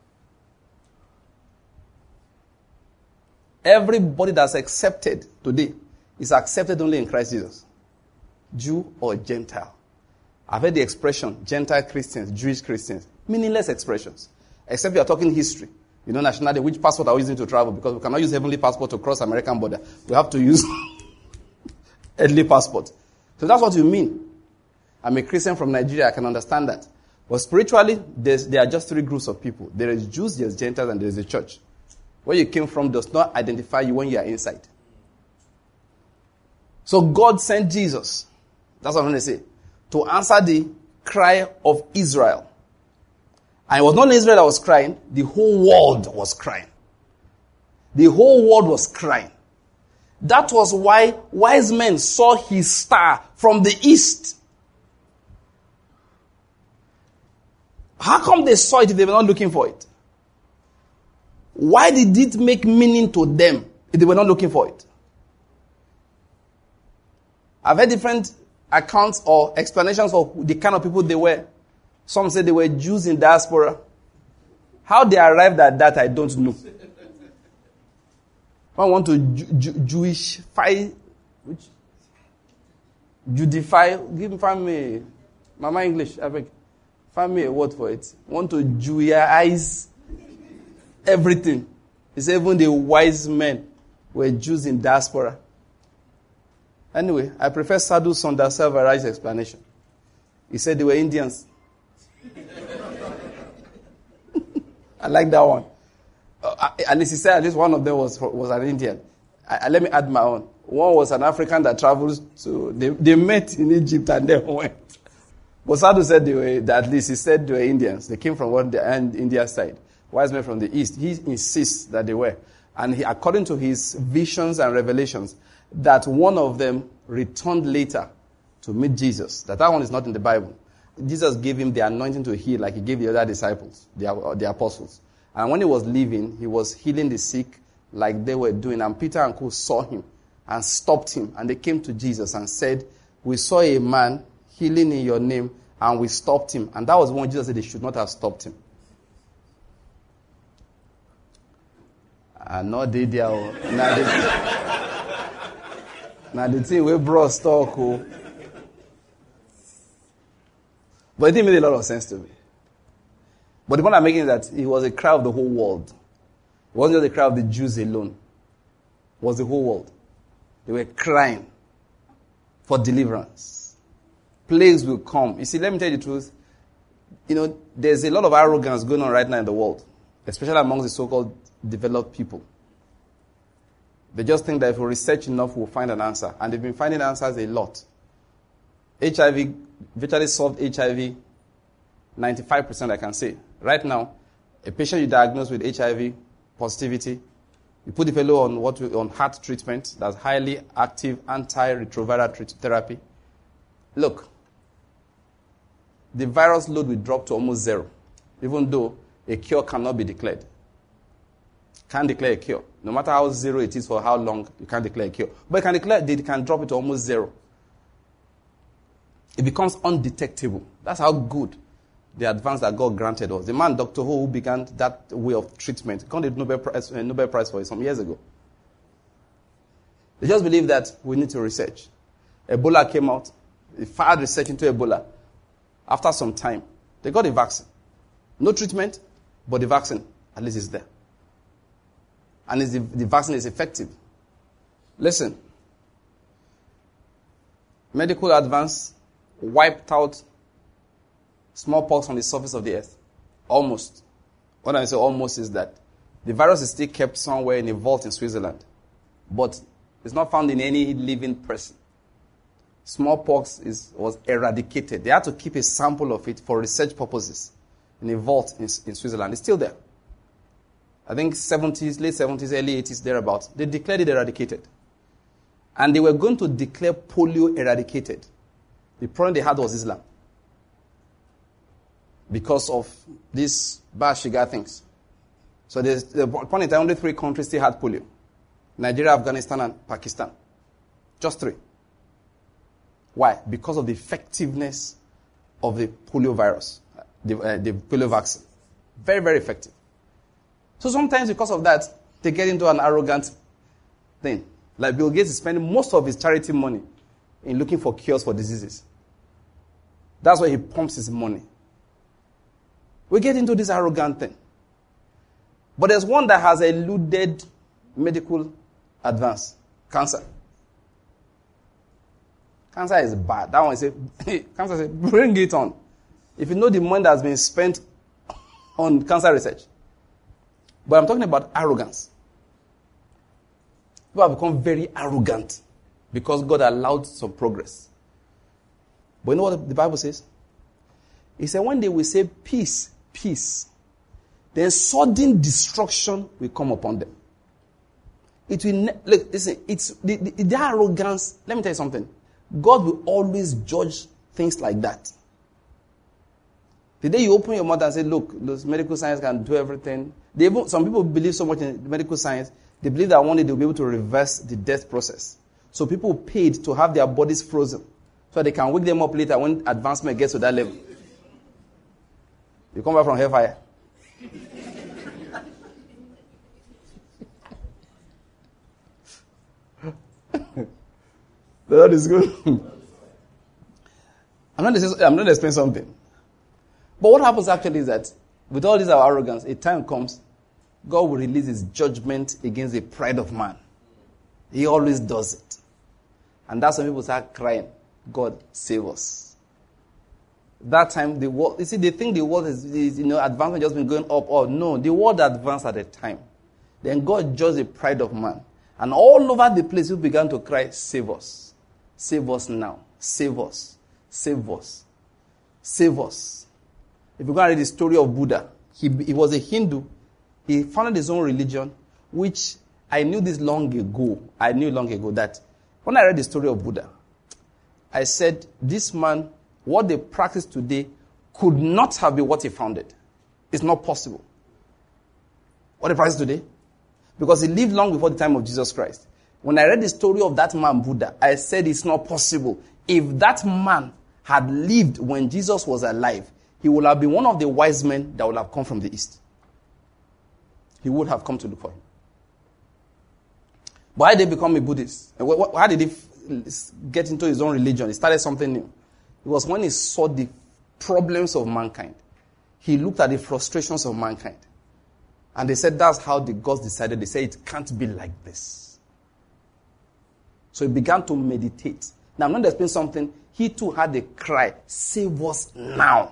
Everybody that's accepted today is accepted only in Christ Jesus. Jew or Gentile. I've heard the expression, Gentile Christians, Jewish Christians. Meaningless expressions. Except you are talking history. You know nationality, which passport are we using to travel? Because we cannot use heavenly passport to cross American border. We have to use earthly passport. So that's what you mean. I'm a Christian from Nigeria, I can understand that. But spiritually, there are just three groups of people. There is Jews, there is Gentiles, and there is a church. Where you came from does not identify you when you are inside. So God sent Jesus, that's what I'm going to say, to answer the cry of Israel. And it was not Israel that was crying, the whole world was crying. The whole world was crying. That was why wise men saw his star from the east. How come they saw it if they were not looking for it? Why did it make meaning to them if they were not looking for it? I've heard different accounts or explanations of the kind of people they were. Some say they were Jews in diaspora. How they arrived at that, I don't know. I want to Ju- Ju- Jewishify, which Judify. Give me, find me, Mama English. I beg, find me a word for it. I want to Jewaize everything. It's even the wise men were Jews in diaspora. Anyway, I prefer Sadhu Sundar Selvaraj's explanation. He said they were Indians. I like that one. Uh, at least he said at least one of them was was an Indian. I, I, let me add my own. One was an African that travels to, they, they met in Egypt and then went. But Sadhu said they were, that at least he said they were Indians. They came from one the and India side. Wise men from the east. He insists that they were. And he, according to his visions and revelations, that one of them returned later to meet Jesus. That that one is not in the Bible. Jesus gave him the anointing to heal like he gave the other disciples, the, the apostles. And when he was leaving, he was healing the sick like they were doing. And Peter and co saw him and stopped him. And they came to Jesus and said, we saw a man healing in your name and we stopped him. And that was when Jesus said they should not have stopped him. And not they there. Now the, now the thing we brought stock. Oh. But it didn't make a lot of sense to me. But the point I'm making is that it was a cry of the whole world. It wasn't just a cry of the Jews alone. It was the whole world. They were crying for deliverance. Plagues will come. You see, let me tell you the truth. You know, there's a lot of arrogance going on right now in the world, especially amongst the so-called developed people. They just think that if we research enough, we'll find an answer. And they've been finding answers a lot. H I V, virtually solved H I V, ninety-five percent I can say. Right now, a patient you diagnose with H I V positivity, you put the fellow on what we, on heart treatment, that's highly active antiretroviral treat- therapy. Look, the virus load will drop to almost zero, even though a cure cannot be declared. Can't declare a cure. No matter how zero it is for how long, you can't declare a cure. But you can declare, they can drop it to almost zero. It becomes undetectable. That's how good the advance that God granted us. The man, Doctor Ho, who began that way of treatment, got the Nobel Prize, uh, Nobel Prize for it some years ago. They just believe that we need to research. Ebola came out. They fired research into Ebola. After some time, they got a vaccine. No treatment, but the vaccine, at least, is there. And the, the vaccine is effective. Listen. Medical advance wiped out smallpox on the surface of the earth. Almost. What I say almost is that the virus is still kept somewhere in a vault in Switzerland. But it's not found in any living person. Smallpox is, was eradicated. They had to keep a sample of it for research purposes in a vault in, in Switzerland. It's still there. I think seventies, late seventies, early eighties, thereabouts. They declared it eradicated. And they were going to declare polio eradicated. The problem they had was Islam. Because of these bad sugar things. So there's, the point in time, only three countries still had polio. Nigeria, Afghanistan, and Pakistan. Just three. Why? Because of the effectiveness of the polio virus, the, uh, the polio vaccine. Very, very effective. So sometimes because of that, they get into an arrogant thing. Like Bill Gates is spending most of his charity money in looking for cures for diseases. That's where he pumps his money. We get into this arrogant thing. But there's one that has eluded medical advance. Cancer. Cancer is bad. That one say, cancer say, bring it on. If you know the money that has been spent on cancer research. But I'm talking about arrogance. People have become very arrogant because God allowed some progress. But you know what the Bible says? It said when they will say peace, peace, then sudden destruction will come upon them. It will, ne- look, listen, it's the, the, the arrogance. Let me tell you something. God will always judge things like that. The day you open your mouth and say, look, those medical science can do everything. They even, some people believe so much in medical science, they believe that one day they'll be able to reverse the death process. So people paid to have their bodies frozen so they can wake them up later when advancement gets to that level. You come back from hellfire. That is good. I'm not, I'm not explaining something. But what happens actually is that with all this our arrogance, a time comes, God will release his judgment against the pride of man. He always does it. And that's when people start crying, God, save us. That time, the world, you see, they think the world is, is you know, advancement just been going up. Oh, no, the world advanced at a time. Then God judged the pride of man. And all over the place, people began to cry, save us. Save us now. Save us. Save us. Save us. If you go and read the story of Buddha, he, he was a Hindu. He founded his own religion, which I knew this long ago. I knew long ago that when I read the story of Buddha, I said, this man, what they practice today could not have been what he founded. It's not possible. What they practice today? Because he lived long before the time of Jesus Christ. When I read the story of that man, Buddha, I said it's not possible. If that man had lived when Jesus was alive, he would have been one of the wise men that would have come from the east. He would have come to look for him. Why did he become a Buddhist? How did he get into his own religion? He started something new. It was when he saw the problems of mankind. He looked at the frustrations of mankind. And they said that's how the gods decided. They said it can't be like this. So he began to meditate. Now I'm not explaining something. He too had a cry, save us now.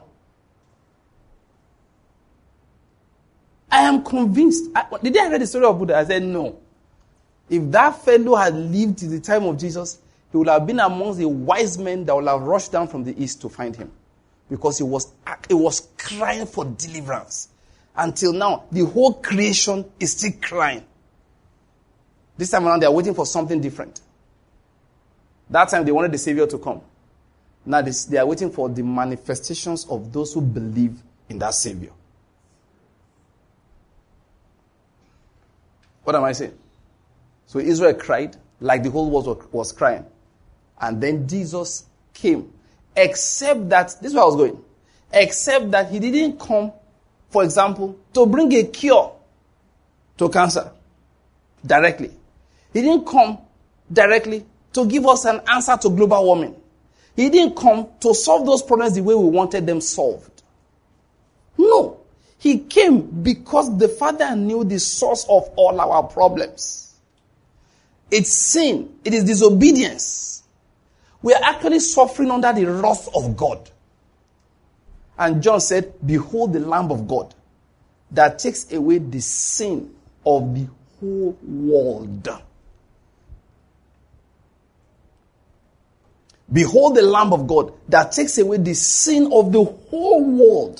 I am convinced. I, the day I read the story of Buddha, I said no. If that fellow had lived in the time of Jesus, he would have been amongst the wise men that would have rushed down from the east to find him. Because he was, he was crying for deliverance. Until now, the whole creation is still crying. This time around, they are waiting for something different. That time, they wanted the Savior to come. Now, they are waiting for the manifestations of those who believe in that Savior. What am I saying? So Israel cried like the whole world was crying. And then Jesus came. Except that, this is where I was going. Except that he didn't come, for example, to bring a cure to cancer directly. He didn't come directly to give us an answer to global warming. He didn't come to solve those problems the way we wanted them solved. No. He came because the Father knew the source of all our problems. It's sin. It is disobedience. We are actually suffering under the wrath of God. And John said, behold the Lamb of God that takes away the sin of the whole world. Behold the Lamb of God that takes away the sin of the whole world.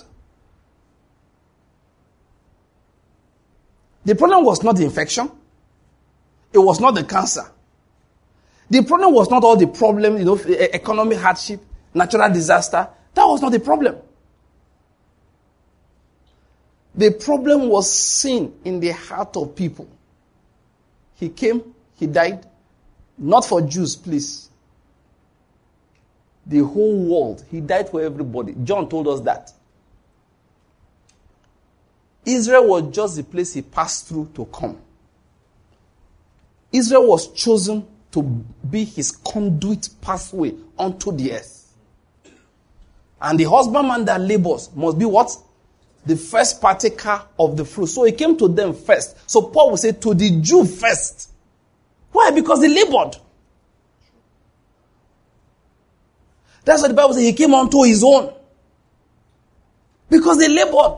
The problem was not the infection. It was not the cancer. The problem was not all the problem, you know, economic hardship, natural disaster. That was not the problem. The problem was sin in the heart of people. He came, he died, not for Jews, please. The whole world. He died for everybody. John told us that. Israel was just the place he passed through to come. Israel was chosen to be his conduit pathway onto the earth. And the husbandman that labors must be what? The first partaker of the fruit. So he came to them first. So Paul will say to the Jew first. Why? Because he labored. That's what the Bible says. He came unto his own. Because they labored.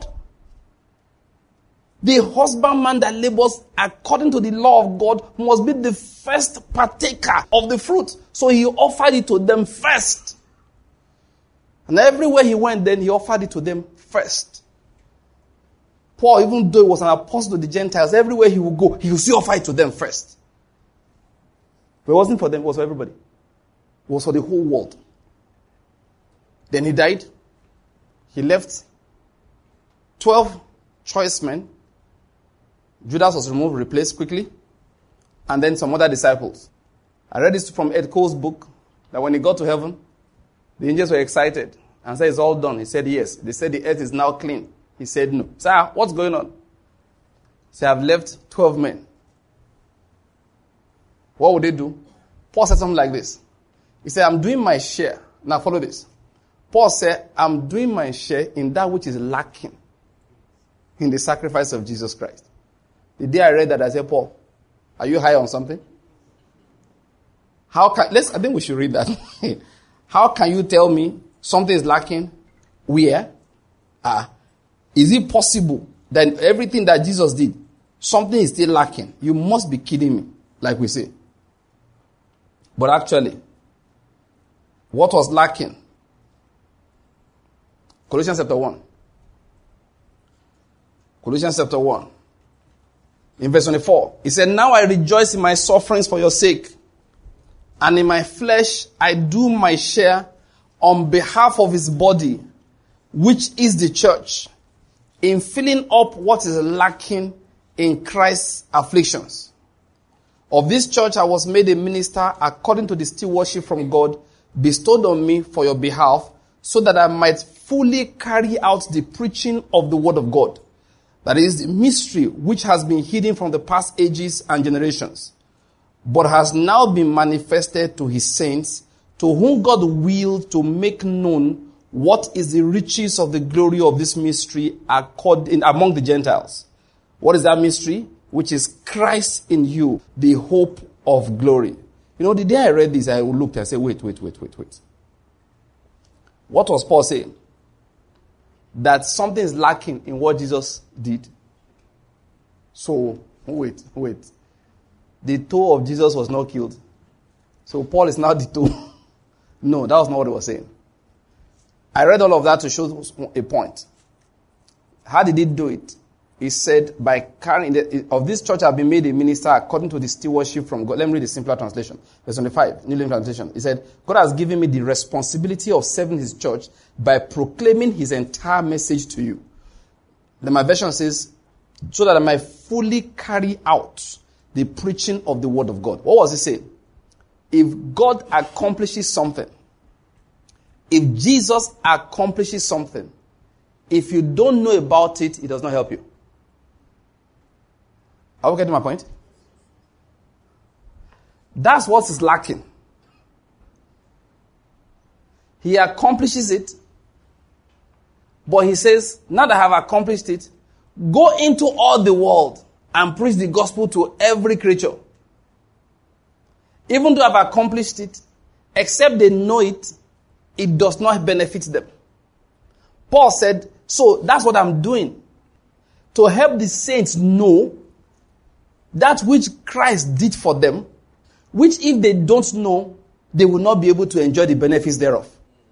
The husbandman that labors according to the law of God must be the first partaker of the fruit. So he offered it to them first. And everywhere he went, then he offered it to them first. Paul, even though he was an apostle to the Gentiles, everywhere he would go, he would still offer it to them first. But it wasn't for them, it was for everybody. It was for the whole world. Then he died. He left twelve choice men. Judas was removed, replaced quickly. And then some other disciples. I read this from Ed Cole's book, that when he got to heaven, the angels were excited and said, it's all done. He said, yes. They said, the earth is now clean. He said, no. Sir, what's going on? He said, I've left twelve men. What would they do? Paul said something like this. He said, I'm doing my share. Now follow this. Paul said, I'm doing my share in that which is lacking in the sacrifice of Jesus Christ. The day I read that, I said, Paul, are you high on something? How can, let's, I think we should read that. How can you tell me something is lacking? Where? Ah, is it possible that everything that Jesus did, something is still lacking? You must be kidding me, like we say. But actually, what was lacking? Colossians chapter one. Colossians chapter one. In verse twenty-four, he said, now I rejoice in my sufferings for your sake, and in my flesh I do my share on behalf of his body, which is the church, in filling up what is lacking in Christ's afflictions. Of this church I was made a minister according to the stewardship from God bestowed on me for your behalf, so that I might fully carry out the preaching of the word of God. That is the mystery which has been hidden from the past ages and generations, but has now been manifested to his saints, to whom God willed to make known what is the riches of the glory of this mystery according, among the Gentiles. What is that mystery? Which is Christ in you, the hope of glory. You know, the day I read this, I looked and said, wait, wait, wait, wait, wait. What was Paul saying? That something is lacking in what Jesus did. So, wait, wait. The toe of Jesus was not killed. So Paul is now the toe. No, that was not what he was saying. I read all of that to show a point. How did he do it? He said, by carrying the, of this church I've been made a minister according to the stewardship from God. Let me read the simpler translation. Verse twenty-five, New Living Translation. He said, God has given me the responsibility of serving his church by proclaiming his entire message to you. Then my version says, so that I might fully carry out the preaching of the word of God. What was he saying? If God accomplishes something, if Jesus accomplishes something, if you don't know about it, it does not help you. Are we getting my point? That's what is lacking. He accomplishes it, but he says, now that I have accomplished it, go into all the world and preach the gospel to every creature. Even though I've accomplished it, except they know it, it does not benefit them. Paul said, so that's what I'm doing. To help the saints know that which Christ did for them, which if they don't know, they will not be able to enjoy the benefits thereof.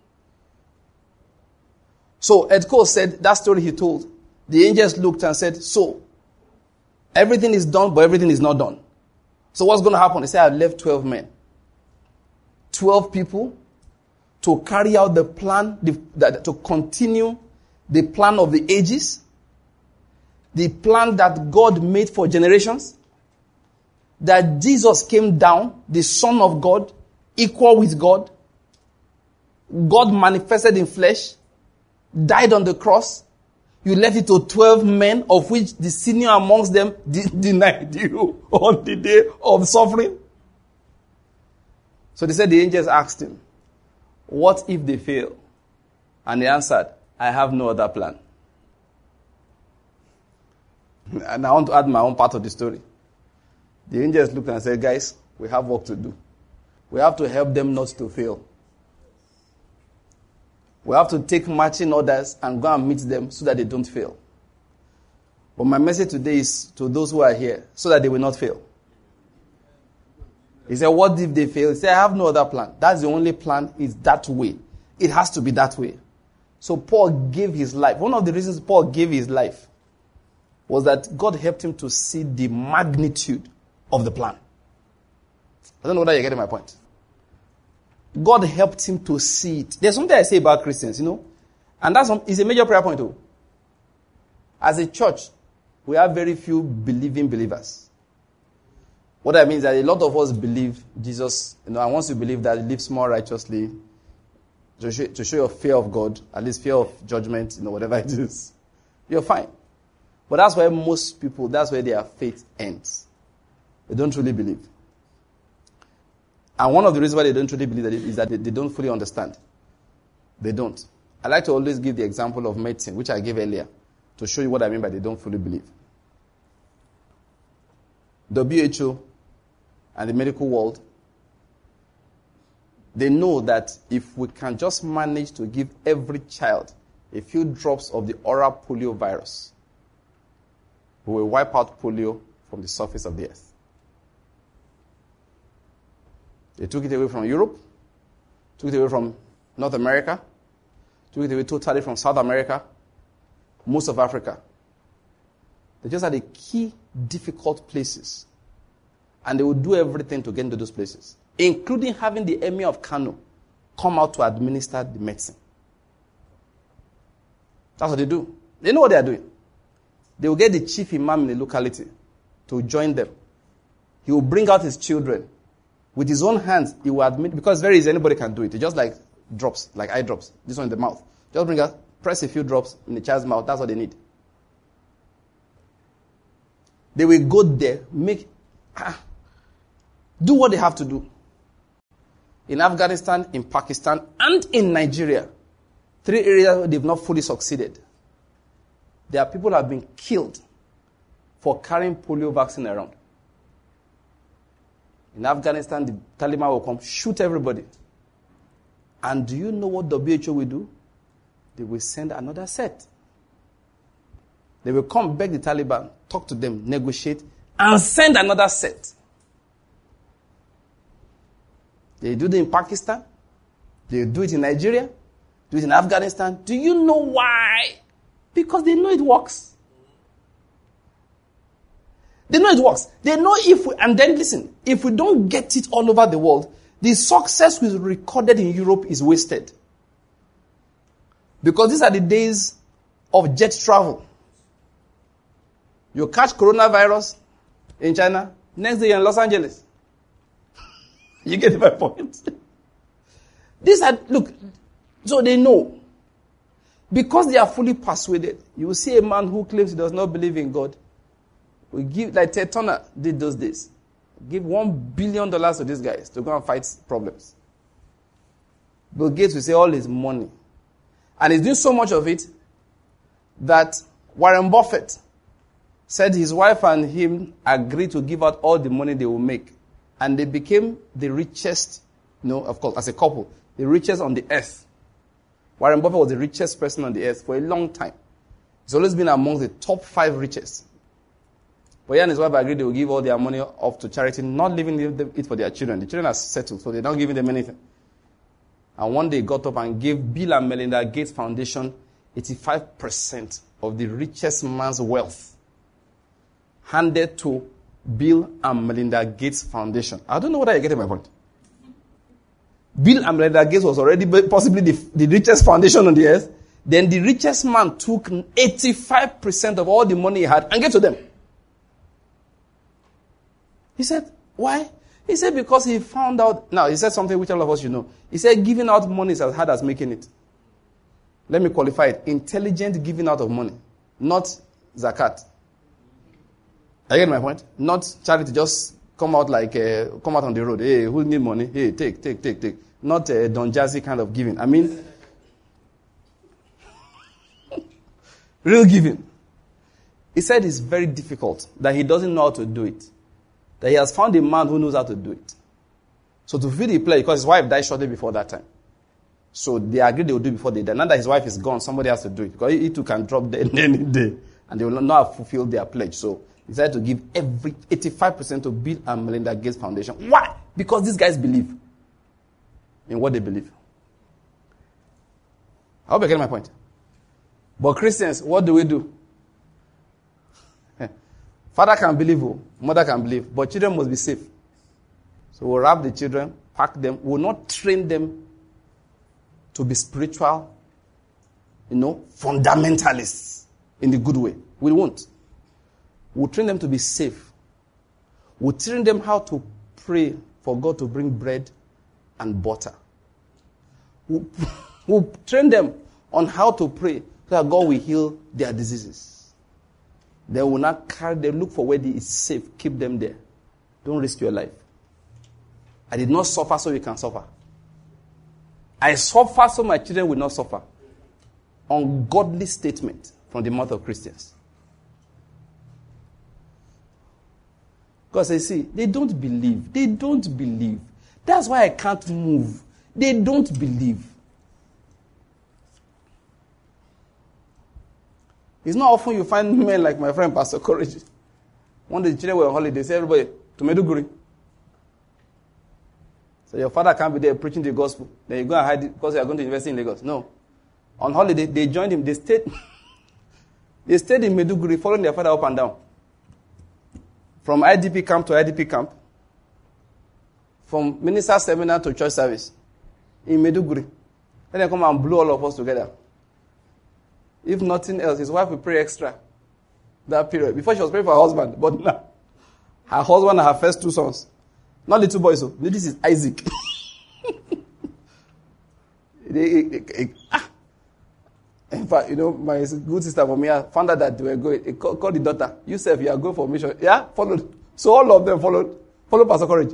So Ed Cole said, that story he told, the angels looked and said, so, everything is done, but everything is not done. So what's going to happen? He said, I've left twelve men. twelve people to carry out the plan, the, the, to continue the plan of the ages, the plan that God made for generations, that Jesus came down, the Son of God, equal with God, God manifested in flesh, died on the cross. You left it to twelve men, of which the senior amongst them denied you on the day of suffering. So they said, the angels asked him, what if they fail? And he answered, I have no other plan. And I want to add my own part of the story. The angels looked and said, guys, we have work to do. We have to help them not to fail. We have to take marching orders and go and meet them so that they don't fail. But my message today is to those who are here, so that they will not fail. He said, what if they fail? He said, I have no other plan. That's the only plan, is that way. It has to be that way. So Paul gave his life. One of the reasons Paul gave his life was that God helped him to see the magnitude of the plan. I don't know whether you're getting my point. God helped him to see it. There's something I say about Christians, you know, and that's is a major prayer point too. As a church, we have very few believing believers. What that means is that a lot of us believe Jesus, you know, and once you believe that, lives more righteously, to show, to show your fear of God, at least fear of judgment, you know, whatever it is, you're fine. But that's where most people, that's where their faith ends. They don't truly believe. And one of the reasons why they don't truly believe that is that they, they don't fully understand. They don't. I like to always give the example of medicine, which I gave earlier, to show you what I mean by they don't fully believe. W H O and the medical world, they know that if we can just manage to give every child a few drops of the oral polio virus, we will wipe out polio from the surface of the earth. They took it away from Europe, took it away from North America, took it away totally from South America, most of Africa. They just had the key difficult places. And they would do everything to get into those places, including having the Emir of Kano come out to administer the medicine. That's what they do. They know what they are doing. They will get the chief imam in the locality to join them. He will bring out his children. With his own hands, he will admit, because it's very easy, anybody can do it. It's just like drops, like eye drops. This one in the mouth. Just bring out, press a few drops in the child's mouth. That's what they need. They will go there, make, ah, do what they have to do. In Afghanistan, in Pakistan, and in Nigeria, three areas where they've not fully succeeded. There are people who have been killed for carrying polio vaccine around. In Afghanistan, the Taliban will come, shoot everybody. And do you know what W H O will do? They will send another set. They will come, beg the Taliban, talk to them, negotiate, and send another set. They do it in Pakistan. They do it in Nigeria. Do it in Afghanistan. Do you know why? Because they know it works. They know it works. They know if we, and then listen, if we don't get it all over the world, the success we recorded in Europe is wasted. Because these are the days of jet travel. You catch coronavirus in China, next day you're in Los Angeles. You get my point? These are, look, so they know. Because they are fully persuaded. You will see a man who claims he does not believe in God. We give, like Ted Turner did those days. Give one billion dollars to these guys to go and fight problems. Bill Gates will say all his money. And he's doing so much of it that Warren Buffett said his wife and him agreed to give out all the money they will make. And they became the richest, you know, of course, as a couple, the richest on the earth. Warren Buffett was the richest person on the earth for a long time. He's always been among the top five richest. But he and his wife agreed they will give all their money off to charity, not leaving it for their children. The children are settled, so they're not giving them anything. And one day he got up and gave Bill and Melinda Gates Foundation eighty-five percent of the richest man's wealth handed to Bill and Melinda Gates Foundation. I don't know whether you're getting my point. Bill and Melinda Gates was already possibly the, the richest foundation on the earth. Then the richest man took eighty-five percent of all the money he had and gave to them. He said, why? He said, because he found out. Now, he said something which all of us should know. He said, giving out money is as hard as making it. Let me qualify it. Intelligent giving out of money. Not zakat. I get my point? Not charity, just come out like, uh, come out on the road. Hey, who need money? Hey, take, take, take, take. Not a Don Jazzy kind of giving. I mean, real giving. He said it's very difficult, that he doesn't know how to do it. That he has found a man who knows how to do it. So to fulfill the pledge, because his wife died shortly before that time. So they agreed they would do it before they die. Now that his wife is gone, somebody has to do it. Because he too can drop dead any day. And they will not have fulfilled their pledge. So he decided to give every eighty-five percent to Bill and Melinda Gates Foundation. Why? Because these guys believe in what they believe. I hope you get my point. But Christians, what do we do? Father can believe, mother can believe, but children must be safe. So we'll wrap the children, pack them. We'll not train them to be spiritual, you know, fundamentalists in the good way. We won't. We'll train them to be safe. We'll train them how to pray for God to bring bread and butter. We'll, we'll train them on how to pray so that God will heal their diseases. They will not carry them, look for where it is safe, keep them there. Don't risk your life. I did not suffer so you can suffer. I suffer so my children will not suffer. Ungodly statement from the mouth of Christians. Because I see, they don't believe. They don't believe. That's why I can't move. They don't believe. It's not often you find men like my friend Pastor Courage. One day the children were on holiday, they say everybody, to Meduguri. So your father can't be there preaching the gospel. Then you go and hide it because you are going to university in Lagos. No. On holiday, they joined him. They stayed, they stayed in Meduguri, following their father up and down. From I D P camp to I D P camp. From minister seminar to church service. In Meduguri. Then they come and blew all of us together. If nothing else, his wife will pray extra that period. Before she was praying for her husband, but now, her husband and her first two sons. Not little boys, so this is Isaac. In fact, you know, my good sister for me found out that they were going. Called call the daughter. You said you are going for mission. Yeah, followed. So all of them followed. Followed Pastor Courage.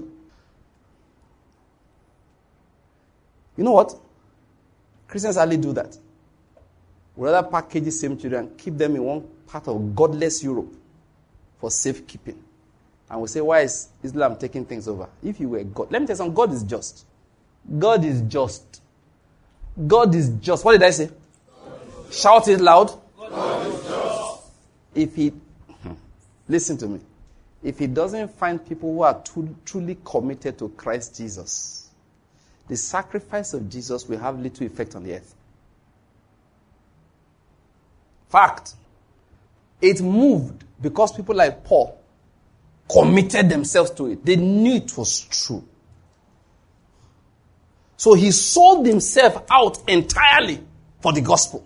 You know what? Christians hardly do that. We rather package the same children, keep them in one part of godless Europe for safekeeping. And we say, why is Islam taking things over? If you were God, let me tell you something, God is just. God is just. God is just. What did I say? Shout it loud. God is just. If he, listen to me. If he doesn't find people who are too, truly committed to Christ Jesus, the sacrifice of Jesus will have little effect on the earth. Fact. It moved because people like Paul committed themselves to it. They knew it was true. So he sold himself out entirely for the gospel.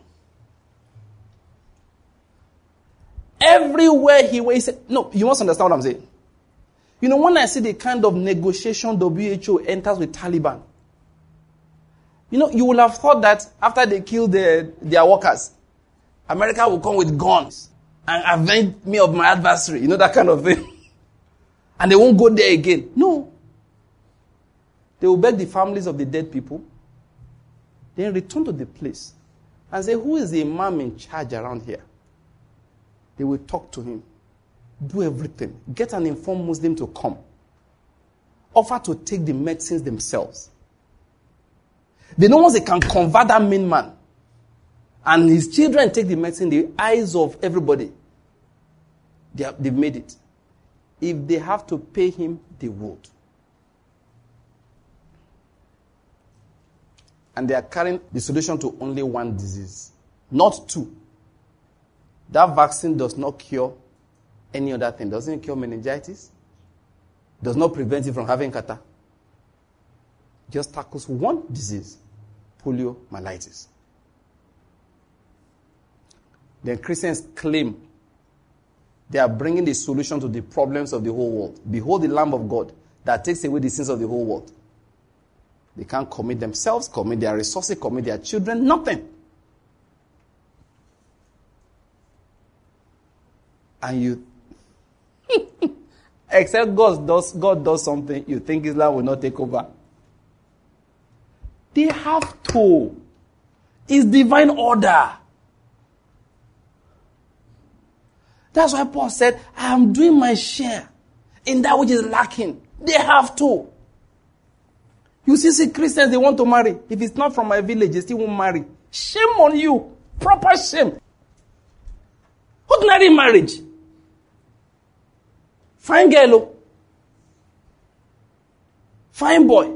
Everywhere he went, he said, no, you must understand what I'm saying. You know, when I see the kind of negotiation W H O enters with Taliban, you know, you would have thought that after they kill their, their workers, America will come with guns and avenge me of my adversary. You know, that kind of thing. And they won't go there again. No. They will beg the families of the dead people, then return to the place and say, who is the imam in charge around here? They will talk to him. Do everything. Get an informed Muslim to come. Offer to take the medicines themselves. They know once they can convert that main man, and his children take the medicine, the eyes of everybody, they have, they've made it. If they have to pay him, they would. And they are carrying the solution to only one disease, not two. That vaccine does not cure any other thing. Doesn't it cure meningitis? Does not prevent you from having catarrh. Just tackles one disease, poliomyelitis. Then Christians claim they are bringing the solution to the problems of the whole world. Behold the Lamb of God that takes away the sins of the whole world. They can't commit themselves, commit their resources, commit their children, nothing. And you, except God does, God does something, you think Islam will not take over. They have to. It's divine order. That's why Paul said, I am doing my share in that which is lacking. They have to. You see, see Christians, they want to marry. If it's not from my village, they still won't marry. Shame on you. Proper shame. Ordinary marriage. Fine girl. Fine boy.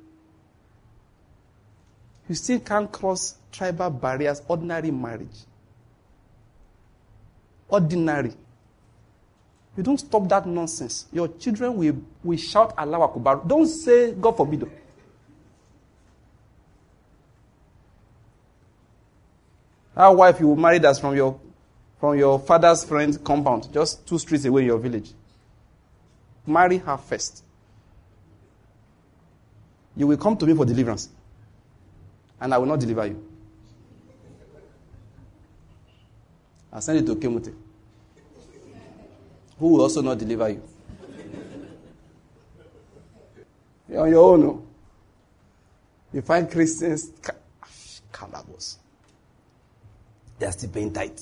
You still can't cross tribal barriers. Ordinary marriage. Ordinary. You don't stop that nonsense. Your children will, will shout Allahu Akbar. Don't say God forbid. Our wife you will marry that's from your from your father's friend's compound, just two streets away in your village. Marry her first. You will come to me for deliverance. And I will not deliver you. I'll send it to Kemote, who will also not deliver you. You're on your own. No? You find Christians, calabos. They are still paying tithe.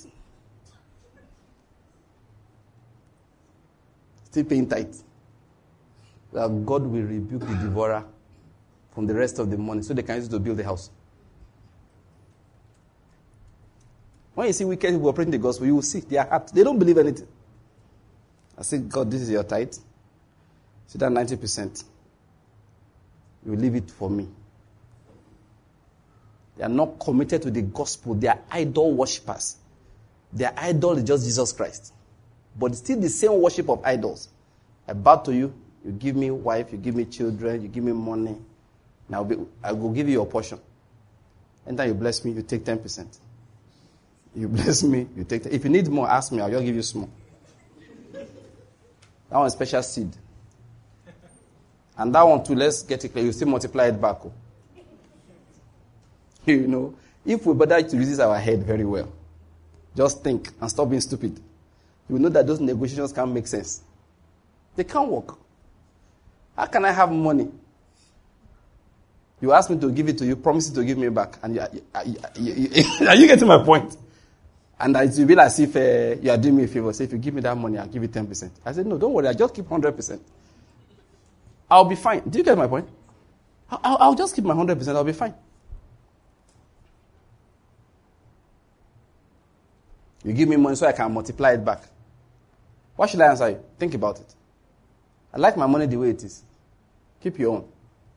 Still paying tithe. That God will rebuke the devourer from the rest of the money so they can use it to build the house. When you see wicked people operating the gospel, you will see their heart. They don't believe anything. I say, God, this is your tithe. See that ninety percent. You leave it for me. They are not committed to the gospel. They are idol worshippers. Their idol is just Jesus Christ. But it's still the same worship of idols. I bow to you. You give me wife. You give me children. You give me money. Now I will give you your portion. Anytime you bless me, you take ten percent. You bless me, you take ten. If you need more, ask me. I'll just give you small. That one is special seed. And that one too, let's get it clear. You still multiply it back. Oh. You know, if we bother to resist our head very well, just think and stop being stupid. You will know that those negotiations can't make sense. They can't work. How can I have money? You ask me to give it to you, promise to give me back. And you, you, you, you, are you getting my point? And it will be as if uh, you are doing me a favor. Say, if you give me that money, I'll give you ten percent. I said, no, don't worry. I'll just keep one hundred percent. I'll be fine. Do you get my point? I'll, I'll just keep my one hundred percent. I'll be fine. You give me money so I can multiply it back. What should I answer you? Think about it. I like my money the way it is. Keep your own.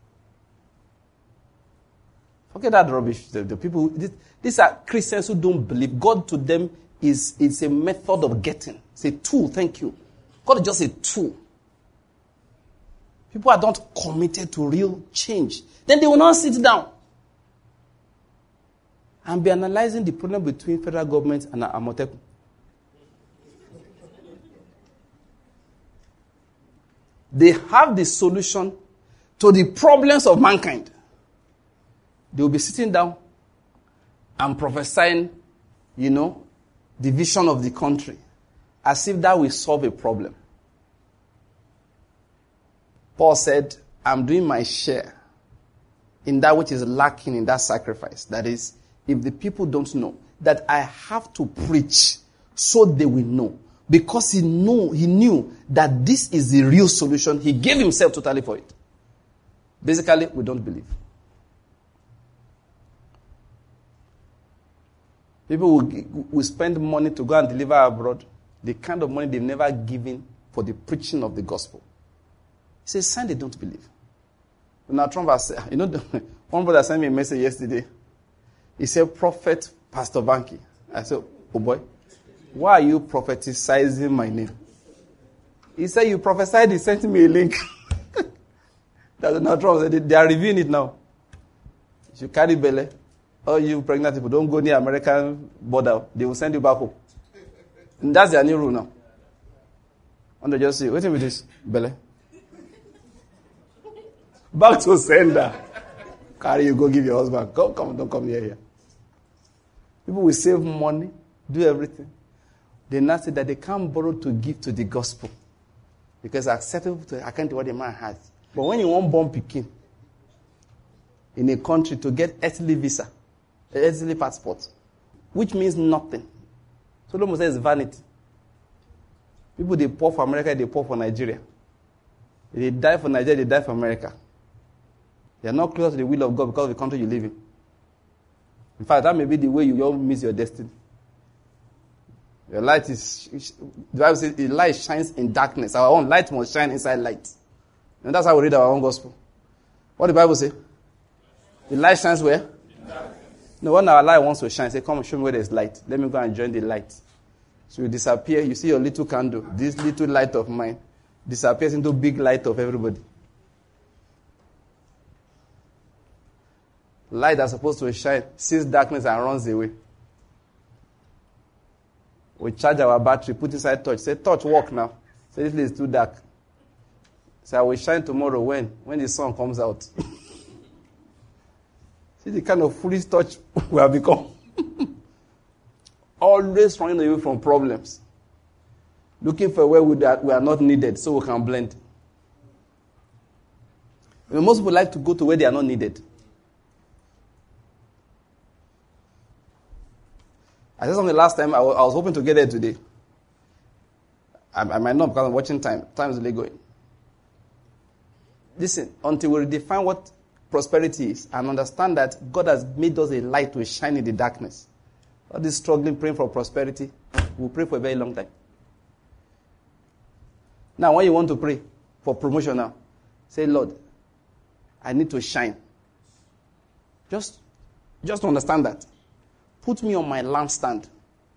Forget that rubbish. The, the people, this, these are Christians who don't believe. God to them is, is a method of getting. It's a tool, thank you. God is just a tool. People are not committed to real change. Then they will not sit down and be analyzing the problem between federal government and Amotekun. They have the solution to the problems of mankind. They will be sitting down and prophesying, you know, the vision of the country, as if that will solve a problem. Paul said, I'm doing my share in that which is lacking in that sacrifice. That is, if the people don't know, that I have to preach so they will know. Because he knew, he knew that this is the real solution. He gave himself totally for it. Basically, we don't believe. People will, will spend money to go and deliver abroad, the kind of money they've never given for the preaching of the gospel. He says, sign they don't believe. Now Trump has, you know, one brother sent me a message yesterday. He said, Prophet Pastor Banky. I said, oh boy, why are you propheticizing my name? He said, you prophesied, he sent me a link. That's not Trump said, they are reviewing it now. You should carry belly. Oh, you pregnant people, don't go near American border. They will send you back home. And that's their new rule now. And they just say, wait a minute, this, belly. Back to sender. Carry you, go give your husband. Go, come, don't come near here. People will save money, do everything. They now say that they can't borrow to give to the gospel. Because it's acceptable to account to what the man has. But when you want born Pekin in a country to get earthly visa, earthly passport, which means nothing. Solomon says vanity. People, they pour for America, they pour for Nigeria. They die for Nigeria, they die for America. You're not closer to the will of God because of the country you live in. In fact, that may be the way you all miss your destiny. Your light is, the Bible says, the light shines in darkness. Our own light must shine inside light. And that's how we read our own gospel. What the Bible say? The light shines where? No, when our light wants to shine, say, come and show me where there's light. Let me go and join the light. So you disappear, you see your little candle, this little light of mine, disappears into big light of everybody. Light that's supposed to shine sees darkness and runs away. We charge our battery, put inside torch. Say, torch, work now. Say, this place is too dark. Say, I will shine tomorrow when? When the sun comes out. See the kind of foolish torch we have become. Always running away from problems. Looking for where we are, we are not needed so we can blend. I mean, most people like to go to where they are not needed. I said something last time. I was, I was hoping to get there today. I, I might not because I'm watching time. Time is really going. Listen, until we redefine what prosperity is and understand that God has made us a light to shine in the darkness. All this struggling, praying for prosperity, we'll pray for a very long time. Now, when you want to pray for promotion now, say, Lord, I need to shine. Just, just to understand that. Put me on my lampstand.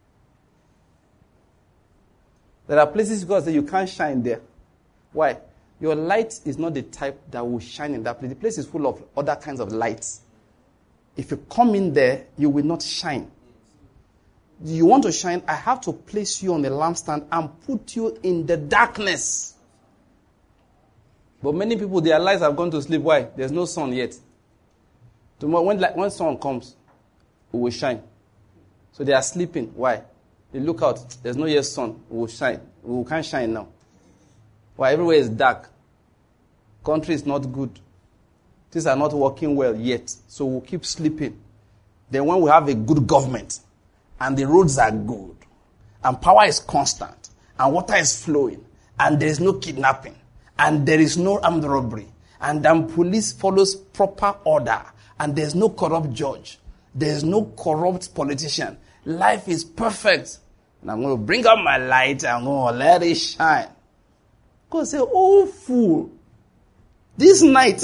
There are places God says you can't shine there. Why? Your light is not the type that will shine in that place. The place is full of other kinds of lights. If you come in there, you will not shine. You want to shine, I have to place you on the lampstand and put you in the darkness. But many people, their lights have gone to sleep. Why? There's no sun yet. Tomorrow, when, when sun comes, it will shine. So they are sleeping. Why? They look out. There's no yet sun. We will shine. We can't shine now. Why? Everywhere is dark. Country is not good. Things are not working well yet. So we'll keep sleeping. Then when we have a good government, and the roads are good, and power is constant, and water is flowing, and there is no kidnapping, and there is no armed robbery, and then police follows proper order, and there is no corrupt judge, there is no corrupt politician. Life is perfect. And I'm going to bring up my light, and I'm going to let it shine. God say, oh fool, this night.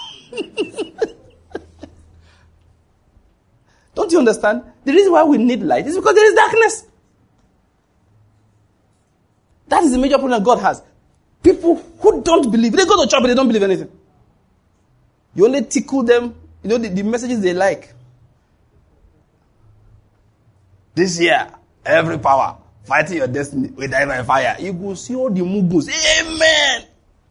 Don't you understand? The reason why we need light is because there is darkness. That is the major problem God has. People who don't believe, they go to church but they don't believe anything. You only tickle them, you know, the, the messages they like. This year, every power fighting your destiny will die by fire. You will see all the mugus. Amen.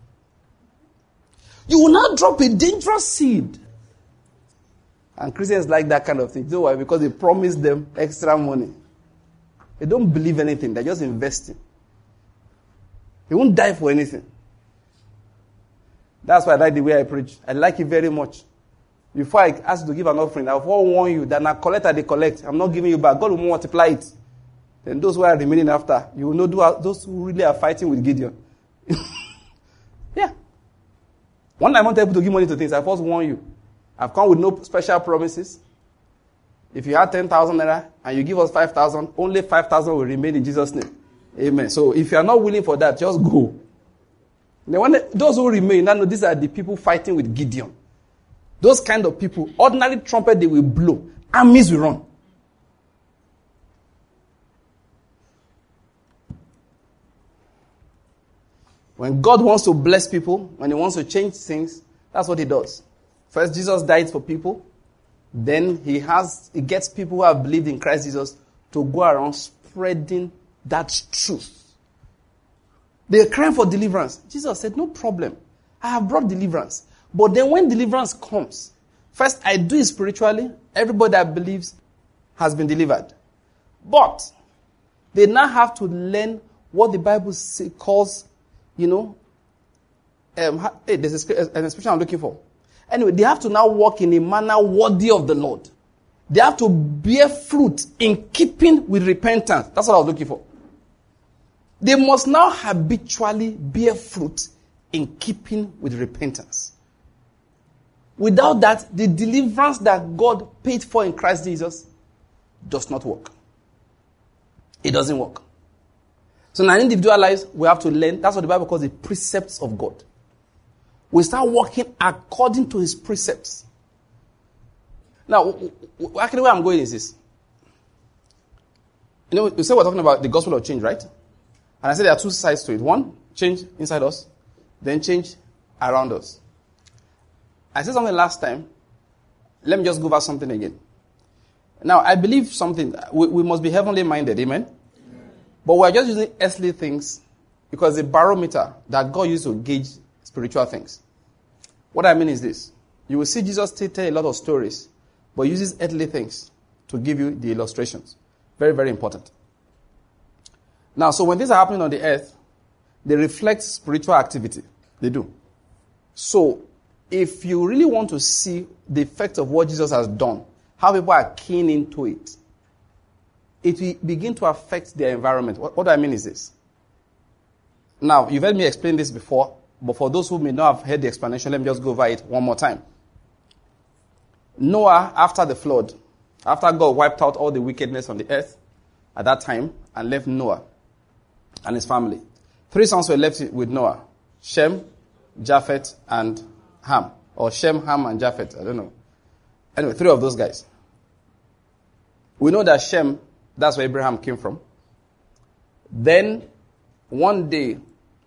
You will not drop a dangerous seed. And Christians like that kind of thing. You know why? Because they promise them extra money. They don't believe anything. They're just investing. They won't die for anything. That's why I like the way I preach. I like it very much. Before I ask you to give an offering, I'll forewarn you that now collect they collect. I'm not giving you back. God will multiply it. Then those who are remaining after, you will know those who really are fighting with Gideon. Yeah. One time I want able to give money to things, I first warn you. I've come with no special promises. If you had ten thousand naira and you give us five thousand, only five thousand will remain in Jesus' name. Amen. So if you are not willing for that, just go. Then when they, those who remain, now know these are the people fighting with Gideon. Those kind of people, ordinary trumpet they will blow, armies will run. When God wants to bless people, when he wants to change things, that's what he does. First, Jesus died for people. Then he has, he gets people who have believed in Christ Jesus to go around spreading that truth. They are crying for deliverance. Jesus said, no problem. I have brought deliverance. But then when deliverance comes, first I do it spiritually. Everybody that believes has been delivered. But they now have to learn what the Bible say, calls, you know, um, hey, there's an expression I'm looking for. Anyway, they have to now walk in a manner worthy of the Lord. They have to bear fruit in keeping with repentance. That's what I was looking for. They must now habitually bear fruit in keeping with repentance. Without that, the deliverance that God paid for in Christ Jesus does not work. It doesn't work. So in our individual lives, we have to learn. That's what the Bible calls the precepts of God. We start working according to his precepts. Now, actually where I'm going is this. You know, we say we're talking about the gospel of change, right? And I said there are two sides to it. One, change inside us. Then change around us. I said something last time. Let me just go over something again. Now, I believe something. We, we must be heavenly minded. Amen? Amen? But we're just using earthly things because the barometer that God used to gauge spiritual things. What I mean is this. You will see Jesus tell a lot of stories, but uses earthly things to give you the illustrations. Very, very important. Now, so when things are happening on the earth, they reflect spiritual activity. They do. So, if you really want to see the effect of what Jesus has done, how people are keen into it, it will begin to affect their environment. What, what I mean is this. Now, you've heard me explain this before, but for those who may not have heard the explanation, let me just go over it one more time. Noah, after the flood, after God wiped out all the wickedness on the earth at that time and left Noah and his family, three sons were left with Noah: Shem, Japheth, and Ham. Or Shem, Ham, and Japheth. I don't know. Anyway, three of those guys. We know that Shem, that's where Abraham came from. Then, one day,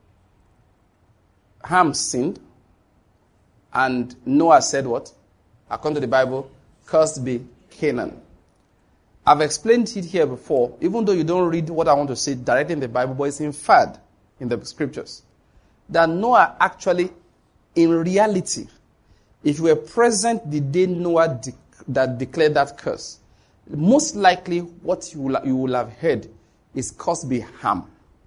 Ham sinned. And Noah said what? According to the Bible, cursed be Canaan. I've explained it here before, even though you don't read what I want to say directly in the Bible, but it's inferred in the scriptures, that Noah actually, in reality, if you were present the day Noah de- that declared that curse, most likely what you will, you will have heard is cursed be Ham.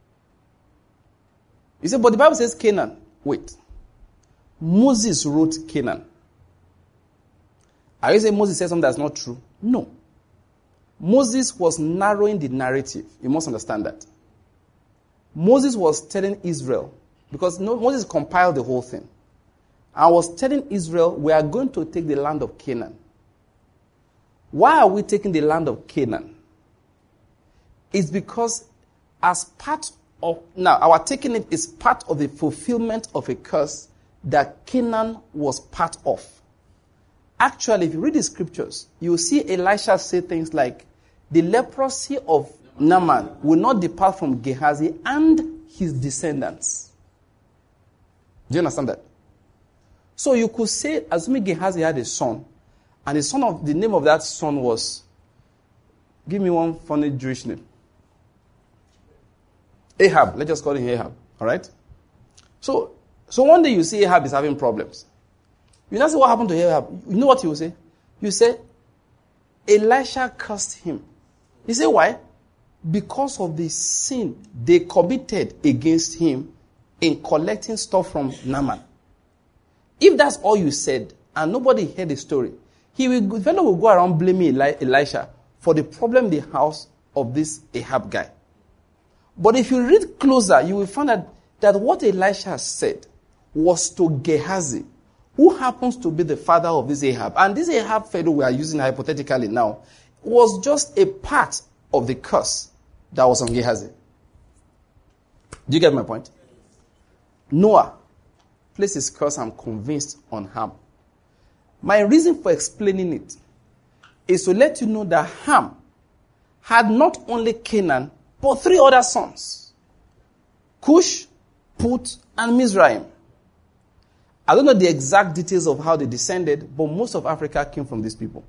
You say, but the Bible says Canaan. Wait. Moses wrote Canaan. Are you saying Moses said something that's not true? No. Moses was narrowing the narrative. You must understand that. Moses was telling Israel, because Moses compiled the whole thing, and was telling Israel, we are going to take the land of Canaan. Why are we taking the land of Canaan? It's because as part of, now our taking it is part of the fulfillment of a curse that Canaan was part of. Actually, if you read the scriptures, you will see Elisha say things like, the leprosy of Naaman will not depart from Gehazi and his descendants. Do you understand that? So you could say, assuming Gehazi had a son, and the son of the name of that son was, give me one funny Jewish name. Ahab. Let's just call him Ahab. All right? So, so one day you see Ahab is having problems. You know what happened to Ahab? You know what you will say? You say, Elisha cursed him. You say why? Because of the sin they committed against him in collecting stuff from Naaman. If that's all you said, and nobody heard the story, he will, the fellow will go around blaming Eli, Elisha for the problem in the house of this Ahab guy. But if you read closer, you will find that, that what Elisha said was to Gehazi, who happens to be the father of this Ahab. And this Ahab fellow we are using hypothetically now was just a part of the curse that was on Gehazi. Do you get my point? Noah placed his curse, I'm convinced, on Ham. My reason for explaining it is to let you know that Ham had not only Canaan, but three other sons. Cush, Put, and Mizraim. I don't know the exact details of how they descended, but most of Africa came from these people.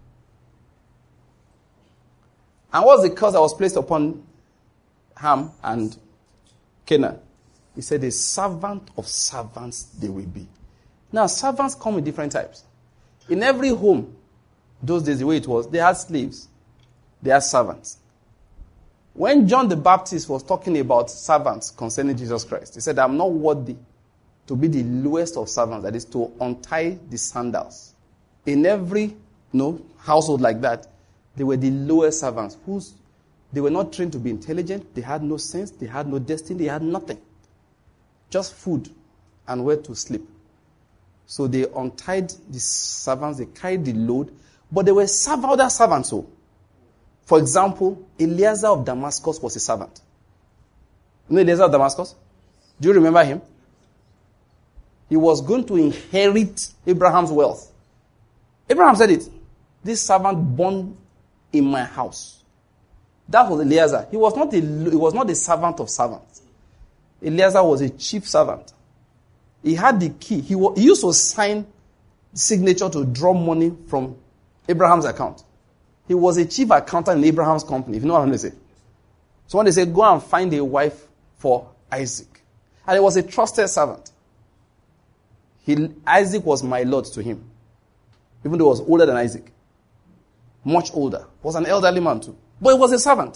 And what's the curse that was placed upon Ham and Canaan? He said, a servant of servants they will be. Now, servants come in different types. In every home, those days, the way it was, they had slaves. They had servants. When John the Baptist was talking about servants concerning Jesus Christ, he said, I'm not worthy to be the lowest of servants, that is to untie the sandals. In every you know, household like that, they were the lowest servants. Whose they were not trained to be intelligent. They had no sense. They had no destiny. They had nothing. Just food and where to sleep. So they untied the servants, they carried the load, but there were several other servants. So, for example, Eliezer of Damascus was a servant. You know Eliezer of Damascus? Do you remember him? He was going to inherit Abraham's wealth. Abraham said it. This servant born in my house. That was Eliezer. He was not a, he was not a servant of servants. Eliezer was a chief servant. He had the key. He, was, he used to sign signature to draw money from Abraham's account. He was a chief accountant in Abraham's company, if you know what I'm going to say. So when they say, go and find a wife for Isaac. And he was a trusted servant. He, Isaac was my lord to him. Even though he was older than Isaac. Much older. He was an elderly man too. But he was a servant.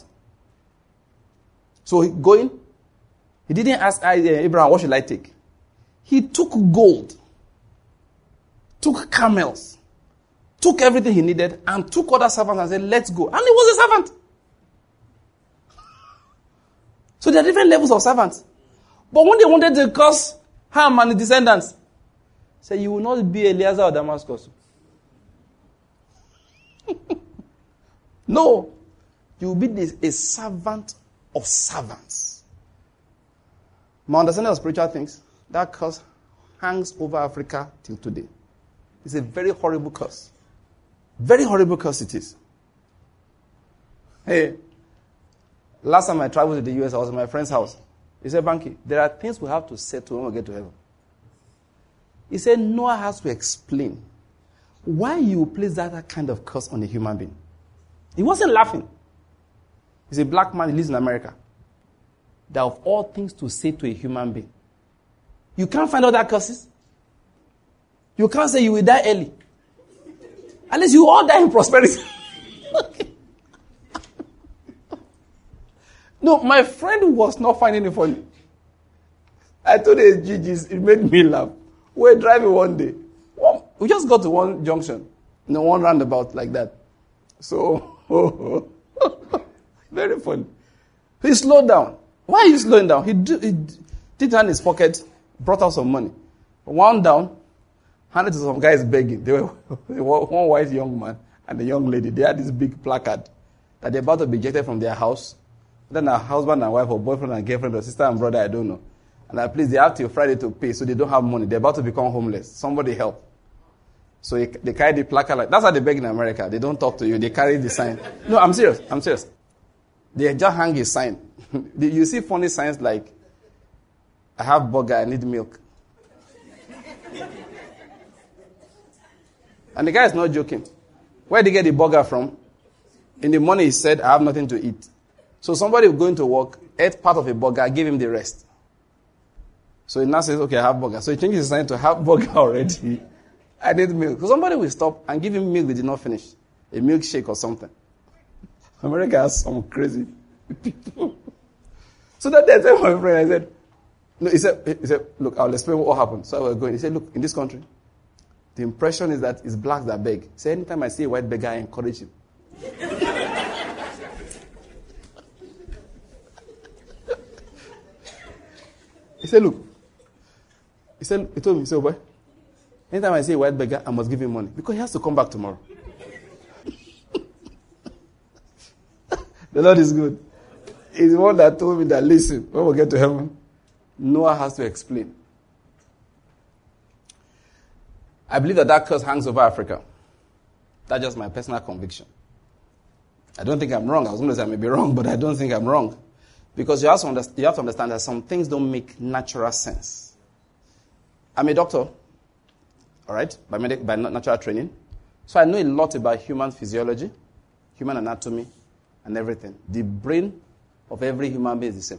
So he, going, he didn't ask Abraham, what should I take? He took gold, took camels, took everything he needed, and took other servants and said, let's go. And he was a servant. So there are different levels of servants. But when they wanted to curse Ham and the descendants, say, you will not be Eliezer of Damascus. No. You will be this, a servant of servants. My understanding of spiritual things, that curse hangs over Africa till today. It's a very horrible curse. Very horrible curse it is. Hey, last time I traveled to the U S, I was at my friend's house. He said, Banky, there are things we have to settle when we get to heaven. He said, Noah has to explain why you place that kind of curse on a human being. He wasn't laughing. He's a black man, he lives in America. That of all things to say to a human being, you can't find other curses. You can't say you will die early. At least you all die in prosperity. No, my friend was not finding it funny. I told his G Gs, it made me laugh. We were driving one day. One, we just got to one junction, you know, one roundabout like that. So, very funny. He slowed down. Why are you slowing down? He, do, he did hand in his pocket, brought out some money. Wound down, handed to some guys begging. They were one white young man and a young lady. They had this big placard that they're about to be ejected from their house. Then a husband and wife or boyfriend and girlfriend or sister and brother, I don't know. And at least they have till Friday to pay, so they don't have money. They're about to become homeless. Somebody help. So they, they carry the placard. Like, that's how they beg in America. They don't talk to you. They carry the sign. No, I'm serious. I'm serious. They just hang a sign. You see funny signs like, I have burger, I need milk. And the guy is not joking. Where did he get the burger from? In the morning he said, I have nothing to eat. So somebody going to work, ate part of a burger, gave him the rest. So he now says, okay, I have burger. So he changes his sign to have burger already. I need milk. So somebody will stop and give him milk they did not finish. A milkshake or something. America has some crazy people. So that day I said to my friend, I said, no, he said, he said, look, I'll explain what happened. So I was going. He said, look, in this country, the impression is that it's blacks that beg. He said, anytime I see a white beggar, I encourage him. He said, look. He said, he told me, he said, boy, anytime I see a white beggar, I must give him money. Because he has to come back tomorrow. The Lord is good. He's the one that told me that, listen, when we get to heaven, Noah has to explain. I believe that that curse hangs over Africa. That's just my personal conviction. I don't think I'm wrong. I was going to say I may be wrong, but I don't think I'm wrong. Because you have to understand, you have to understand that some things don't make natural sense. I'm a doctor, all right, by, medic, by natural training. So I know a lot about human physiology, human anatomy, and everything. The brain of every human being is the same.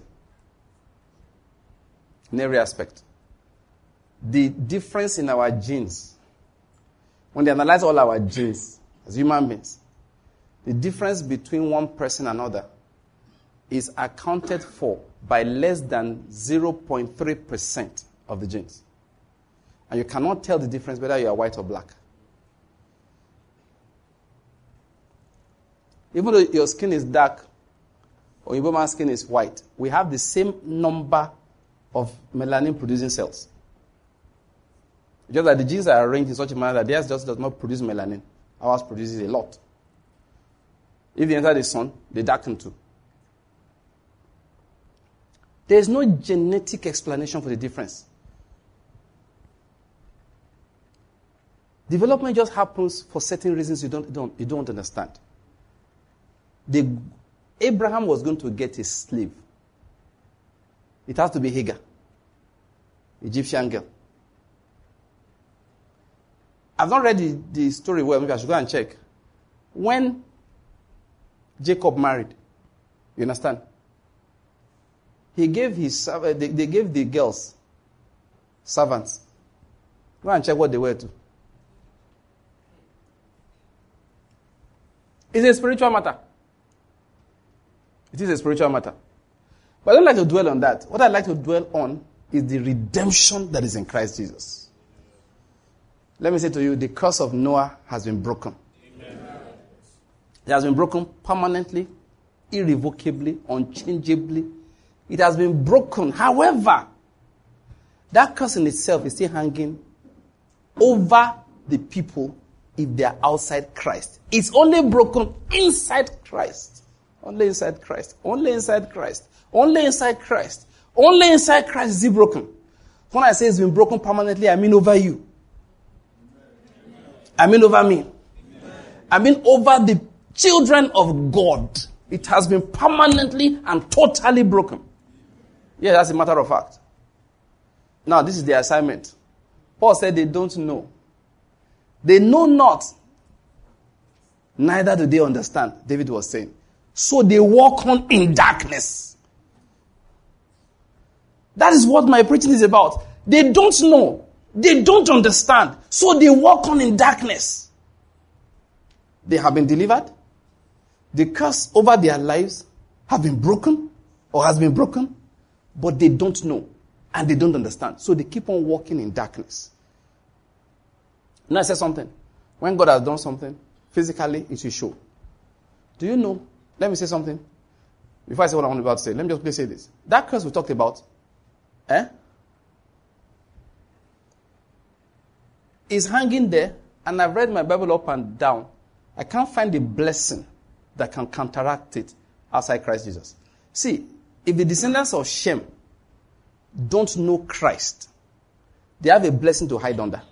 In every aspect. The difference in our genes, when they analyze all our genes as human beings, the difference between one person and another is accounted for by less than zero point three percent of the genes. And you cannot tell the difference whether you are white or black. Even though your skin is dark, or your man's skin is white, we have the same number of melanin-producing cells. Just that the genes are arranged in such a manner that theirs just does not produce melanin. Ours produces a lot. If they enter the sun, they darken too. There is no genetic explanation for the difference. Development just happens for certain reasons you don't, you don't, you don't understand. The, Abraham was going to get a slave. It has to be Hagar, Egyptian girl. I've not read the, the story well. Maybe I should go and check. When Jacob married, you understand? He gave his, uh, they, they gave the girls servants. Go and check what they were to. It's a spiritual matter. It is a spiritual matter. But I don't like to dwell on that. What I'd like to dwell on is the redemption that is in Christ Jesus. Let me say to you, the curse of Noah has been broken. Amen. It has been broken permanently, irrevocably, unchangeably. It has been broken. However, that curse in itself is still hanging over the people if they are outside Christ. It's only broken inside Christ. Only inside Christ. Only inside Christ. Only inside Christ. Only inside Christ is it broken. When I say it's been broken permanently, I mean over you. I mean over me. I mean over the children of God. It has been permanently and totally broken. Yeah, that's a matter of fact. Now, this is the assignment. Paul said they don't know. They know not, neither do they understand, David was saying. So they walk on in darkness. That is what my preaching is about. They don't know. They don't understand. So they walk on in darkness. They have been delivered. The curse over their lives have been broken or has been broken, but they don't know and they don't understand. So they keep on walking in darkness. Now I said something. When God has done something, physically it will show. Do you know? Let me say something. Before I say what I'm about to say, let me just quickly say this. That curse we talked about, eh? is hanging there, and I've read my Bible up and down. I can't find a blessing that can counteract it outside Christ Jesus. See, if the descendants of Shem don't know Christ, they have a blessing to hide under.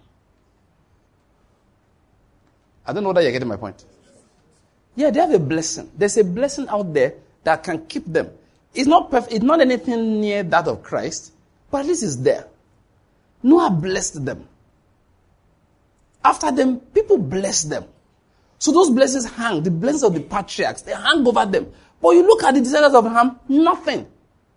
I don't know whether you're getting my point. Yeah, they have a blessing. There's a blessing out there that can keep them. It's not perfect. It's not anything near that of Christ, but at least it's there. Noah blessed them. After them, people blessed them. So those blessings hang, the blessings of the patriarchs, they hang over them. But you look at the descendants of Ham, nothing.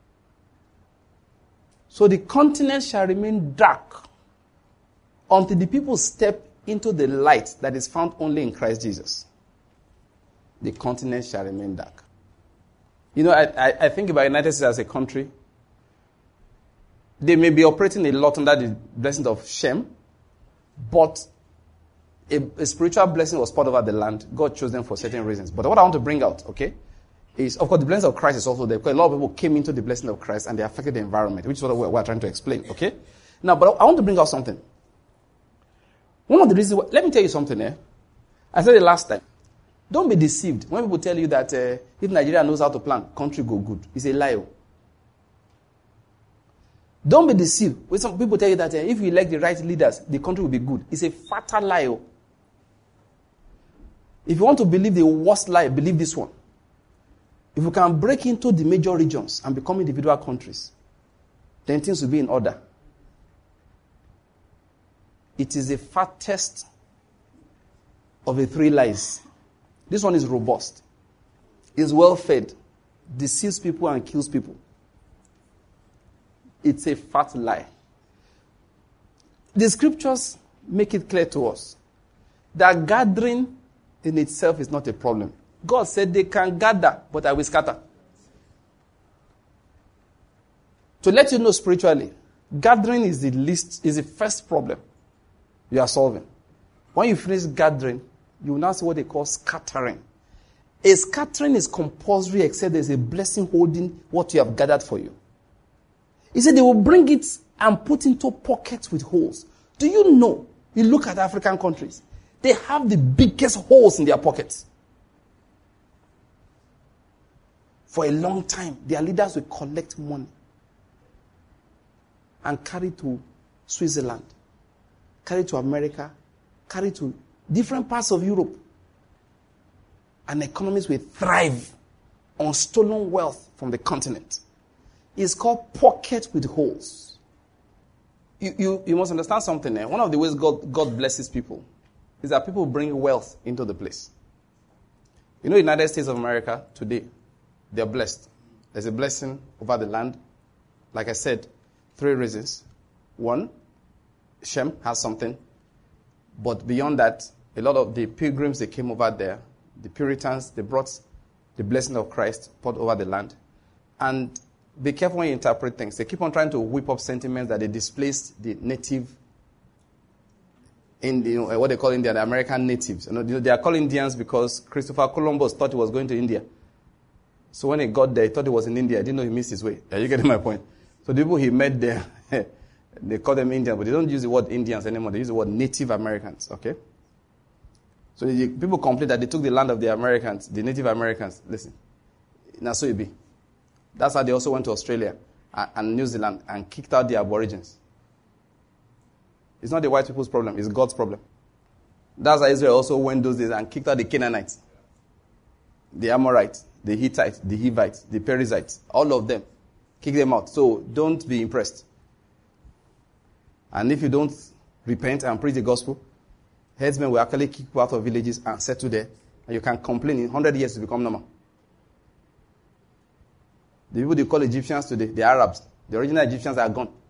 So the continent shall remain dark until the people step into the light that is found only in Christ Jesus. The continent shall remain dark. You know, I, I, I think about United States as a country. They may be operating a lot under the blessings of Shem, but a, a spiritual blessing was poured over the land. God chose them for certain reasons. But what I want to bring out, okay, is, of course, the blessing of Christ is also there, because a lot of people came into the blessing of Christ and they affected the environment, which is what we're, we're trying to explain, okay? Now, but I want to bring out something. One of the reasons, let me tell you something, eh? I said it last time. Don't be deceived when people tell you that uh, if Nigeria knows how to plan, country go good. It's a lie. Don't be deceived when some people tell you that uh, if we elect the right leaders, the country will be good. It's a fatal lie. If you want to believe the worst lie, believe this one. If we can break into the major regions and become individual countries, then things will be in order. It is the fattest of the three lies. This one is robust. It's well fed, deceives people and kills people. It's a fat lie. The scriptures make it clear to us that gathering in itself is not a problem. God said they can gather, but I will scatter. To let you know spiritually, gathering is the least, is the first problem you are solving. When you finish gathering, you will now see what they call scattering. A scattering is compulsory except there's a blessing holding what you have gathered for you. He said they will bring it and put into pockets with holes. Do you know, you look at African countries, they have the biggest holes in their pockets. For a long time, their leaders will collect money and carry to Switzerland, carry to America, carry to different parts of Europe. And economies will thrive on stolen wealth from the continent. It's called pocket with holes. You, you, you must understand something there. One of the ways God, God blesses people is that people bring wealth into the place. You know, the United States of America today, they're blessed. There's a blessing over the land. Like I said, three reasons. One, Shem has something. But beyond that, a lot of the pilgrims, they came over there. The Puritans, they brought the blessing of Christ poured over the land. And be careful when you interpret things. They keep on trying to whip up sentiments that they displaced the native, in the, you know, what they call India, the American natives. You know, they are called Indians because Christopher Columbus thought he was going to India. So when he got there, he thought he was in India. He didn't know he missed his way. Are you getting my point? So the people he met there, they call them Indians, but they don't use the word Indians anymore. They use the word Native Americans, okay? So the people complain that they took the land of the Americans, the Native Americans. Listen, now so it be. That's how they also went to Australia and New Zealand and kicked out the Aborigines. It's not the white people's problem, it's God's problem. That's how Israel also went those days and kicked out the Canaanites, the Amorites, the Hittites, the Hivites, the Perizzites, all of them. Kick them out. So don't be impressed. And if you don't repent and preach the gospel, headsmen will actually kick you out of villages and settle there. And you can complain in one hundred years to become normal. The people they call Egyptians today, the Arabs, the original Egyptians are gone.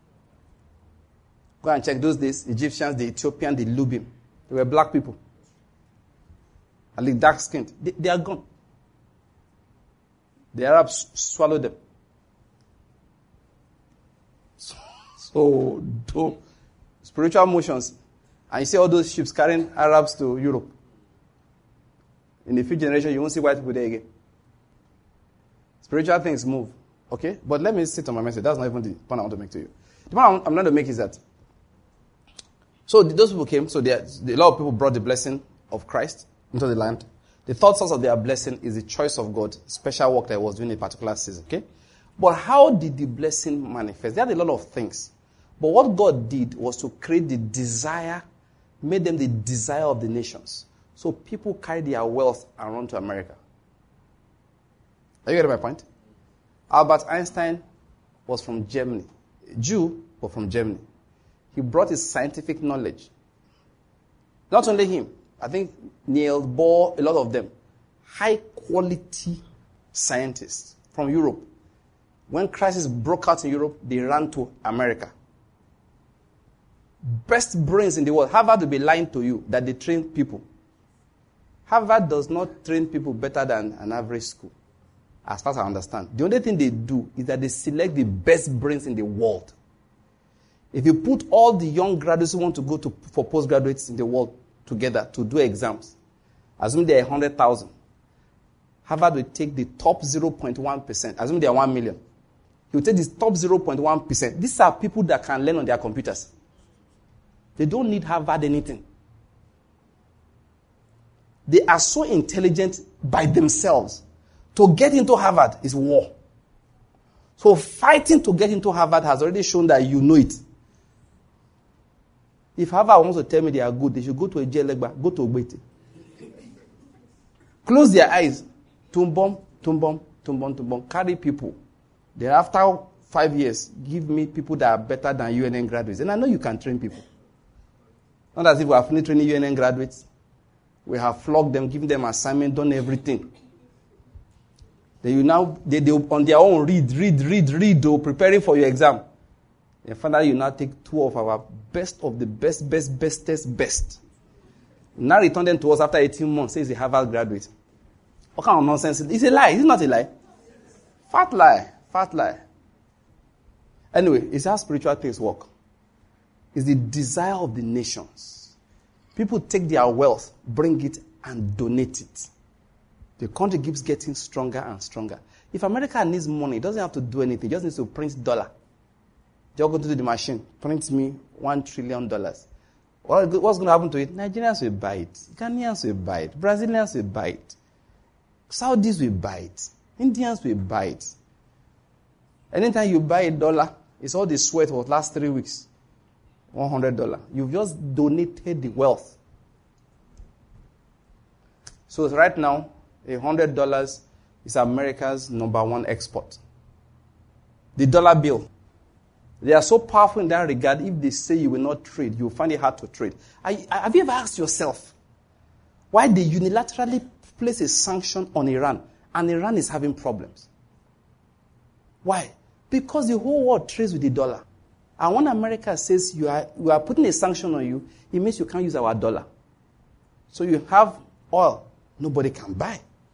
Go and check those days. Egyptians, the Ethiopian, the Lubim. They were black people. And the dark skinned. They, they are gone. The Arabs swallowed them. So, so do spiritual motions. And you see all those ships carrying Arabs to Europe. In a few generations, you won't see white people there again. Spiritual things move. Okay? But let me sit on my message. That's not even the point I want to make to you. The point I'm going to make is that, so those people came, so there, a lot of people brought the blessing of Christ into the land. The third source of their blessing is the choice of God, special work that I was doing in a particular season. Okay? But how did the blessing manifest? They had a lot of things. But what God did was to create the desire, made them the desire of the nations. So people carry their wealth around to America. Are you getting my point? Albert Einstein was from Germany. A Jew, but from Germany. He brought his scientific knowledge. Not only him, I think Niels Bohr, a lot of them. High quality scientists from Europe. When crisis broke out in Europe, they ran to America. Best brains in the world. Harvard will be lying to you that they train people. Harvard does not train people better than an average school, as far as I understand. The only thing they do is that they select the best brains in the world. If you put all the young graduates who want to go to for postgraduates in the world together to do exams, assume they are one hundred thousand, Harvard will take the top zero point one percent, assume they are one million. He will take the top zero point one percent. These are people that can learn on their computers. They don't need Harvard anything. They are so intelligent by themselves. To get into Harvard is war. So fighting to get into Harvard has already shown that you know it. If Harvard wants to tell me they are good, they should go to a Ejelegba, go to Ogbete. Close their eyes. Tumbom, tumbom, tumbom, tumbom. Carry people. Then after five years, give me people that are better than U N N graduates. And I know you can train people. Not as if we have finished training U N N graduates. We have flogged them, given them assignment, done everything. Then you now, they, they on their own read, read, read, read, though, preparing for your exam. And finally, you now take two of our best of the best, best, bestest, best. You now return them to us after eighteen months, say it's a Harvard graduate. What kind of nonsense? It's a lie. It's not a lie. Fat lie. Fat lie. Anyway, it's how spiritual things work. It's the desire of the nations. People take their wealth, bring it, and donate it. The country keeps getting stronger and stronger. If America needs money, it doesn't have to do anything. It just needs to print dollar. They're going to do the machine. Print me one trillion dollars. What's going to happen to it? Nigerians will buy it. Ghanaians will buy it. Brazilians will buy it. Saudis will buy it. Indians will buy it. Anytime you buy a dollar, it's all the sweat of the last three weeks. one hundred dollars. You've just donated the wealth. So right now, one hundred dollars is America's number one export. The dollar bill. They are so powerful in that regard, if they say you will not trade, you will find it hard to trade. I, have you ever asked yourself why they unilaterally place a sanction on Iran and Iran is having problems? Why? Because the whole world trades with the dollar. And when America says you are, we are putting a sanction on you, it means you can't use our dollar. So you have oil nobody can buy.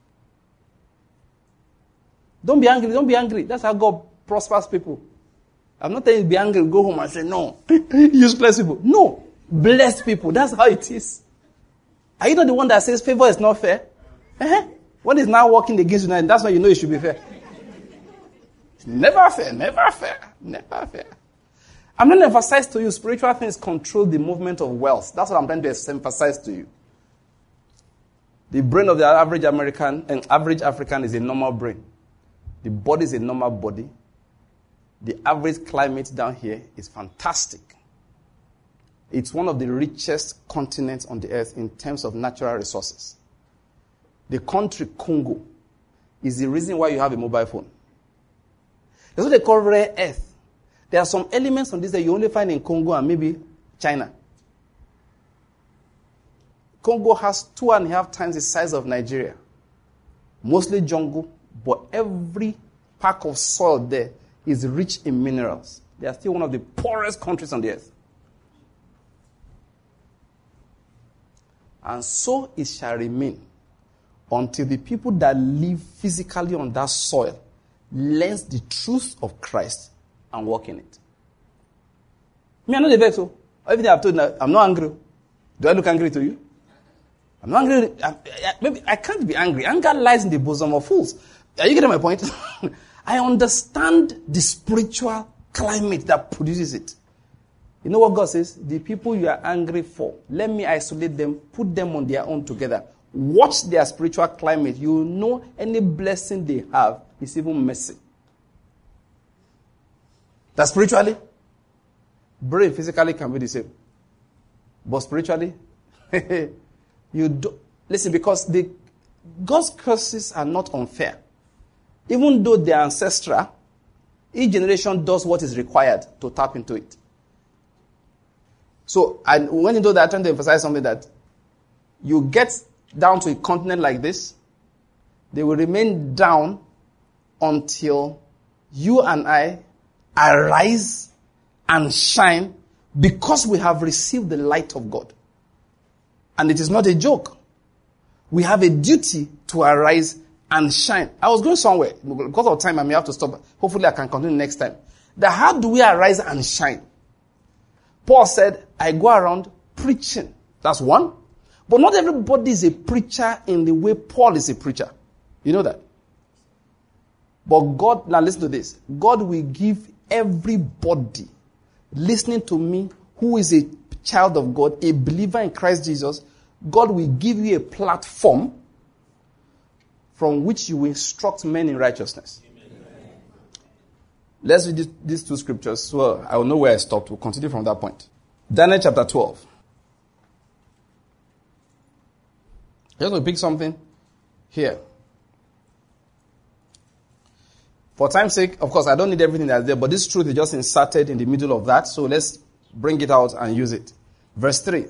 Don't be angry, don't be angry. That's how God prospers people. I'm not telling you to be angry, go home and say, no, useless people. No, blessed people. That's how it is. Are you not the one that says favor is not fair? Uh-huh. What is now working against you? That's why you know it should be fair. Never fair, never fair, never fair. I'm going to emphasize to you, spiritual things control the movement of wealth. That's what I'm trying to emphasize to you. The brain of the average American and average African is a normal brain. The body is a normal body. The average climate down here is fantastic. It's one of the richest continents on the earth in terms of natural resources. The country Congo is the reason why you have a mobile phone. That's what they call rare earth. There are some elements on this that you only find in Congo and maybe China. Congo has two and a half times the size of Nigeria. Mostly jungle, but every pack of soil there is rich in minerals. They are still one of the poorest countries on the earth. And so it shall remain until the people that live physically on that soil learns the truth of Christ and walk in it. Me, I'm not the vexo. Everything I've told you, I'm not angry. Do I look angry to you? I'm not angry. I, I, maybe I can't be angry. Anger lies in the bosom of fools. Are you getting my point? I understand the spiritual climate that produces it. You know what God says? The people you are angry for, let me isolate them, put them on their own together. Watch their spiritual climate. You will know any blessing they have is even mercy. That spiritually, brain physically can be the same. But spiritually, you do listen, because the God's curses are not unfair. Even though they are ancestral, each generation does what is required to tap into it. So, and when you do that, I'm trying to emphasize something that you get down to a continent like this, they will remain down until you and I arise and shine because we have received the light of God. And it is not a joke. We have a duty to arise and shine. I was going somewhere. Because of time, I may have to stop. Hopefully, I can continue next time. That how do we arise and shine? Paul said, I go around preaching. That's one. But not everybody is a preacher in the way Paul is a preacher. You know that? But God, now listen to this. God will give everybody listening to me who is a child of God, a believer in Christ Jesus, God will give you a platform from which you will instruct men in righteousness. Amen. Let's read this, these two scriptures so I will know where I stopped. We'll continue from that point. Daniel chapter twelve. Just to pick something here. For time's sake, of course, I don't need everything that's there, but this truth is just inserted in the middle of that, so let's bring it out and use it. Verse three.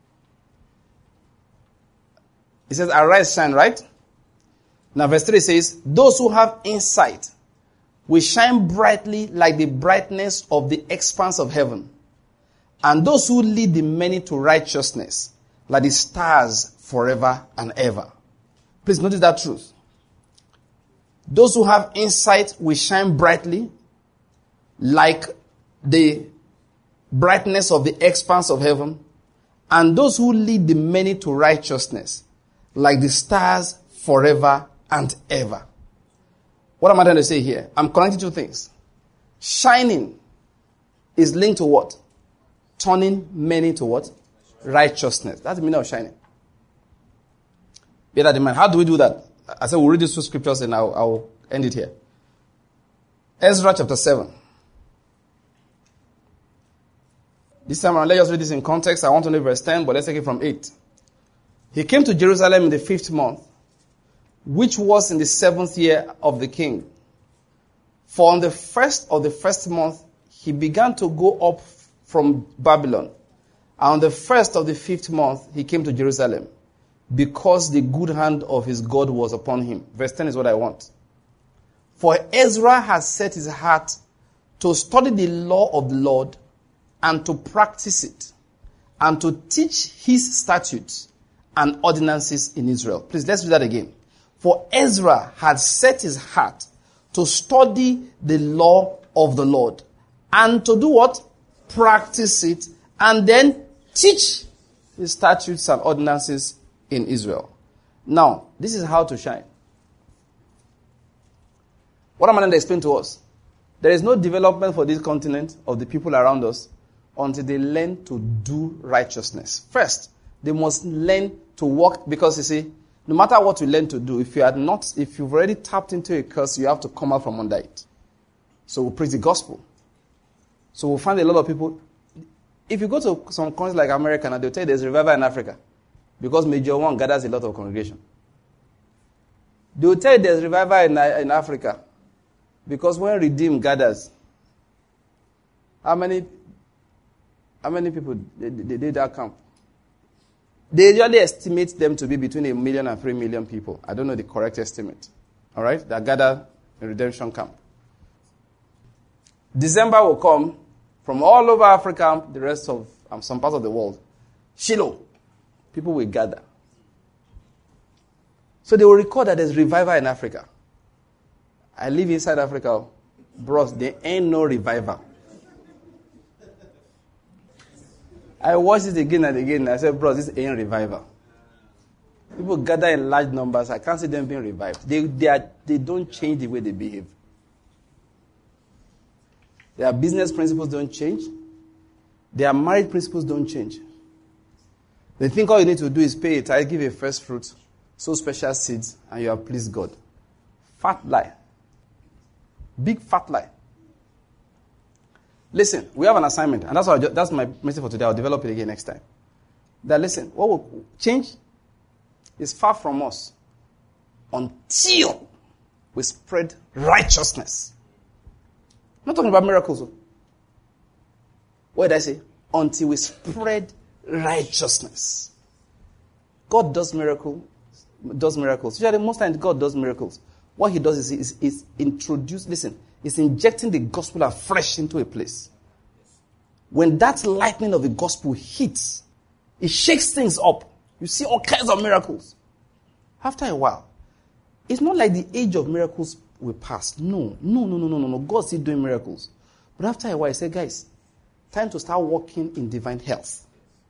It says, arise, shine, right? Now verse three says, those who have insight will shine brightly like the brightness of the expanse of heaven. And those who lead the many to righteousness like the stars forever and ever. Please notice that truth. Those who have insight will shine brightly like the brightness of the expanse of heaven. And those who lead the many to righteousness like the stars forever and ever. What am I trying to say here? I'm connecting two things. Shining is linked to what? Turning many to what? Righteousness. That's the meaning of shining. Bear that in mind. How do we do that? I said we'll read these two scriptures and I'll, I'll end it here. Ezra chapter seven. This time around, let's just read this in context. I want to know verse ten, but let's take it from eight. He came to Jerusalem in the fifth month, which was in the seventh year of the king. For on the first of the first month, he began to go up from Babylon. And on the first of the fifth month, he came to Jerusalem, because the good hand of his God was upon him. Verse ten is what I want. For Ezra has set his heart to study the law of the Lord and to practice it, and to teach his statutes and ordinances in Israel. Please, let's do that again. For Ezra had set his heart to study the law of the Lord and to do what? Practice it, and then teach his statutes and ordinances in Israel. Now, this is how to shine. What am I going to explain to us? There is no development for this continent of the people around us until they learn to do righteousness. First, they must learn to walk, because you see, no matter what you learn to do, if you are not, if you've already tapped into a curse, you have to come out from under it. So we'll preach the gospel. So we'll find a lot of people. If you go to some countries like America, now they'll tell you there's revival in Africa, because Major One gathers a lot of congregation. They'll tell you there's revival in, in Africa, because when Redeem gathers, how many, how many people they, they, they did that camp? They usually estimate them to be between a million and three million people. I don't know the correct estimate. All right? That gather in redemption camp. December will come from all over Africa, the rest of um, some parts of the world. Shiloh. People will gather. So they will record that there's revival in Africa. I live inside Africa. Bros, there ain't no revival. I watched it again and again, and I said, bros, this ain't revival. People gather in large numbers. I can't see them being revived. They, they, are, they don't change the way they behave. Their business principles don't change. Their marriage principles don't change. They think all you need to do is pay it. I give a first fruit, sow special seeds, and you have pleased God. Fat lie. Big fat lie. Listen, we have an assignment, and that's what I, that's my message for today. I'll develop it again next time. That listen, what will change is far from us until we spread righteousness. I'm not talking about miracles. What did I say? Until we spread righteousness. God does miracles. Does miracles. Usually, most times God does miracles. What he does is, is, is introduce, listen, is injecting the gospel afresh into a place. When that lightning of the gospel hits, it shakes things up. You see all kinds of miracles. After a while, it's not like the age of miracles will pass. No, no, no, no, no, no, no. God's still doing miracles. But after a while, I said, guys, time to start walking in divine health.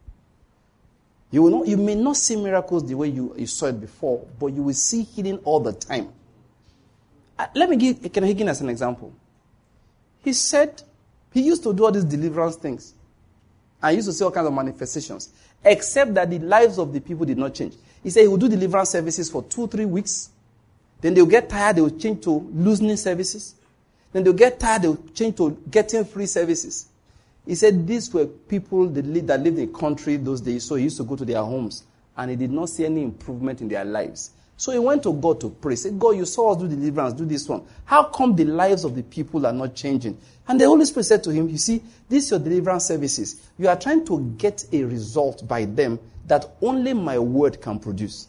You will not, you may not see miracles the way you, you saw it before, but you will see healing all the time. Uh, let me give Ken Hagin as an example. He said he used to do all these deliverance things. And used to see all kinds of manifestations. Except that the lives of the people did not change. He said he would do deliverance services for two, three weeks. Then they'll get tired, they will change to loosening services. Then they'll get tired, they'll change to getting free services. He said these were people that lived in the country those days, so he used to go to their homes, and he did not see any improvement in their lives. So he went to God to pray. He said, God, you saw us do deliverance, do this one. How come the lives of the people are not changing? And the Holy Spirit said to him, you see, these are your deliverance services. You are trying to get a result by them that only my word can produce.